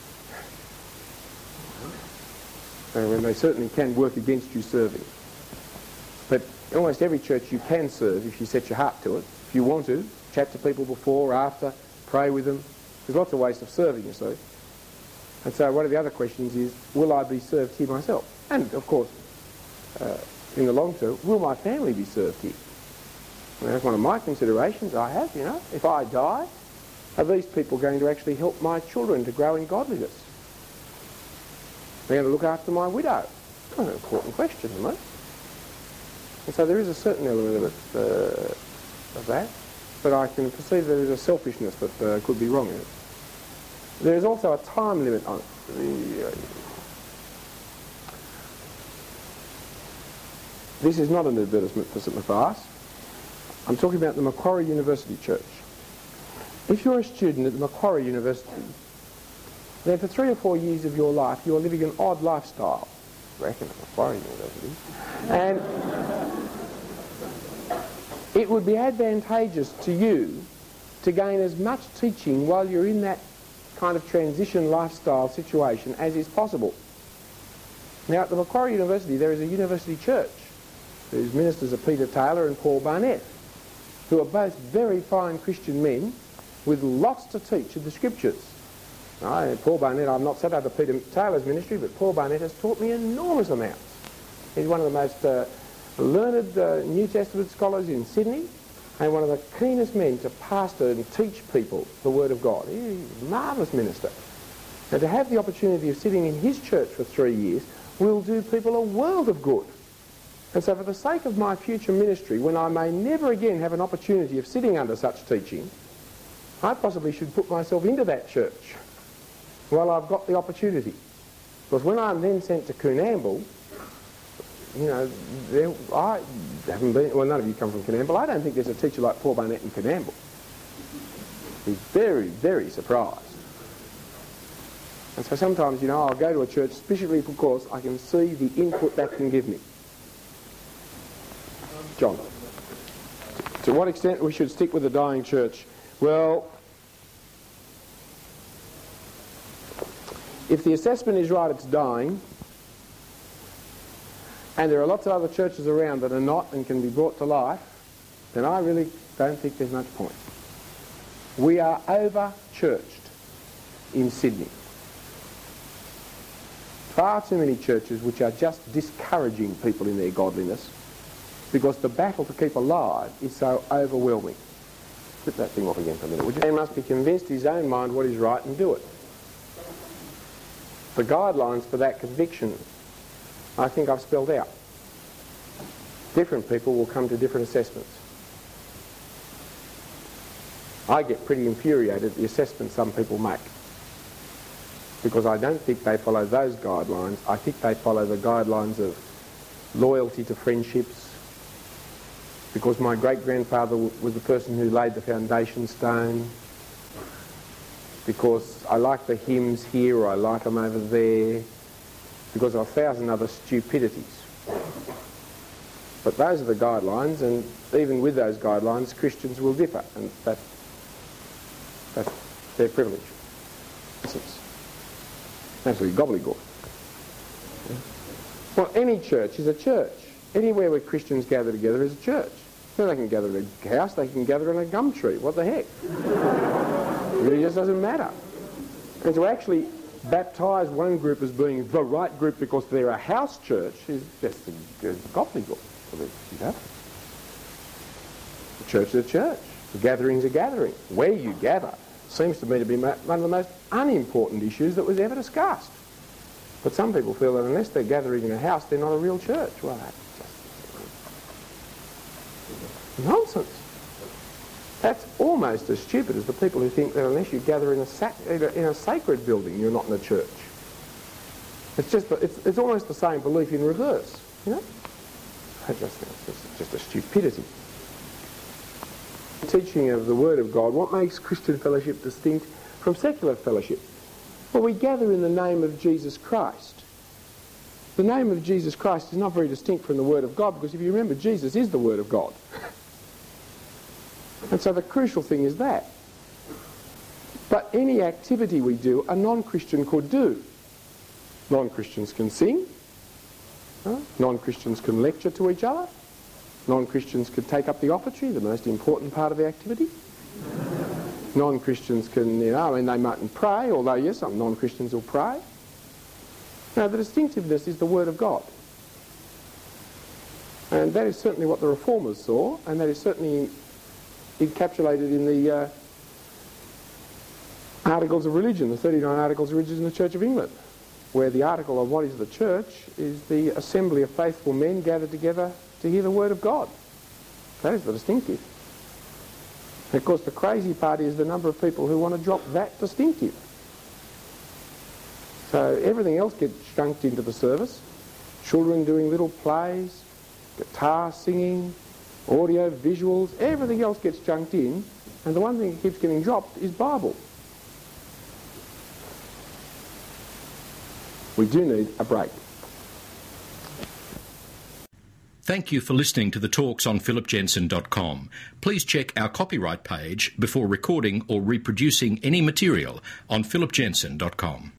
And they certainly can work against you serving. But in almost every church you can serve if you set your heart to it. If you want to, chat to people before or after, pray with them. There's lots of ways of serving, you see. And so one of the other questions is, will I be served here myself? And, of course, in the long term, will my family be served here? That's one of my considerations I have, If I die, are these people going to actually help my children to grow in godliness? They're going to look after my widow. That's an important question, isn't it? And so there is a certain element of that, but I can perceive there is a selfishness that could be wrong in it. There is also a time limit on it. This is not an advertisement for St Matthias. I'm talking about the Macquarie University Church. If you're a student at the Macquarie University, then for 3 or 4 years of your life you're living an odd lifestyle, I reckon, at Macquarie University. And it would be advantageous to you to gain as much teaching while you're in that kind of transition lifestyle situation as is possible. Now, at the Macquarie University there is a university church whose ministers are Peter Taylor and Paul Barnett, who are both very fine Christian men with lots to teach of the Scriptures. Paul Barnett, I'm not set under Peter Taylor's ministry, but Paul Barnett has taught me enormous amounts. He's one of the most learned New Testament scholars in Sydney, and one of the keenest men to pastor and teach people the Word of God. He's a marvellous minister. And to have the opportunity of sitting in his church for 3 years will do people a world of good. And so for the sake of my future ministry, when I may never again have an opportunity of sitting under such teaching, I possibly should put myself into that church while I've got the opportunity. Because when I'm then sent to Coonamble, I haven't been, well, none of you come from Coonamble. I don't think there's a teacher like Paul Barnett in Coonamble. He's very, very surprised. And so sometimes, I'll go to a church especially because I can see the input that can give me. John, to what extent we should stick with the dying church? Well, if the assessment is right, it's dying, and there are lots of other churches around that are not and can be brought to life, then I really don't think there's much point. We are over-churched in Sydney. Far too many churches which are just discouraging people in their godliness because the battle to keep alive is so overwhelming. Flip that thing off again for a minute, would you? Man must be convinced in his own mind what is right and do it. The guidelines for that conviction I think I've spelled out. Different people will come to different assessments. I get pretty infuriated at the assessments some people make, because I don't think they follow those guidelines. I think they follow the guidelines of loyalty to friendships, because my great-grandfather was the person who laid the foundation stone, because I like the hymns here or I like them over there, because of 1,000 other stupidities. But those are the guidelines, and even with those guidelines, Christians will differ, and that's their privilege. It's absolutely gobbledygook. Well, any church is a church. Anywhere where Christians gather together is a church. So they can gather in a house, they can gather in a gum tree. What the heck? It really just doesn't matter. And to actually baptise one group as being the right group because they're a house church is just gobbledygook. You know? The church is a church. The gathering's a gathering. Where you gather seems to me to be one of the most unimportant issues that was ever discussed. But some people feel that unless they're gathering in a house, they're not a real church. Well, that's just nonsense. That's almost as stupid as the people who think that unless you gather in a sacred building, you're not in a church. It's almost the same belief in reverse, you know? It's just a stupidity. Teaching of the Word of God, what makes Christian fellowship distinct from secular fellowship? Well, we gather in the name of Jesus Christ. The name of Jesus Christ is not very distinct from the Word of God, because if you remember, Jesus is the Word of God. And so the crucial thing is that. But any activity we do, a non-Christian could do. Non-Christians can sing. Non-Christians can lecture to each other. Non-Christians could take up the offertory, the most important part of the activity. Non-Christians can, they mightn't pray, although yes, some non-Christians will pray. Now, the distinctiveness is the Word of God. And that is certainly what the Reformers saw, and that is certainly encapsulated in the Articles of Religion, the 39 Articles of Religion in the Church of England, where the article of what is the church is the assembly of faithful men gathered together to hear the Word of God. That is the distinctive. And of course, the crazy part is the number of people who want to drop that distinctive. So everything else gets chunked into the service. Children doing little plays, guitar singing, audio, visuals, everything else gets chunked in, and the one thing that keeps getting dropped is Bible. We do need a break. Thank you for listening to the talks on philipjensen.com. Please check our copyright page before recording or reproducing any material on philipjensen.com.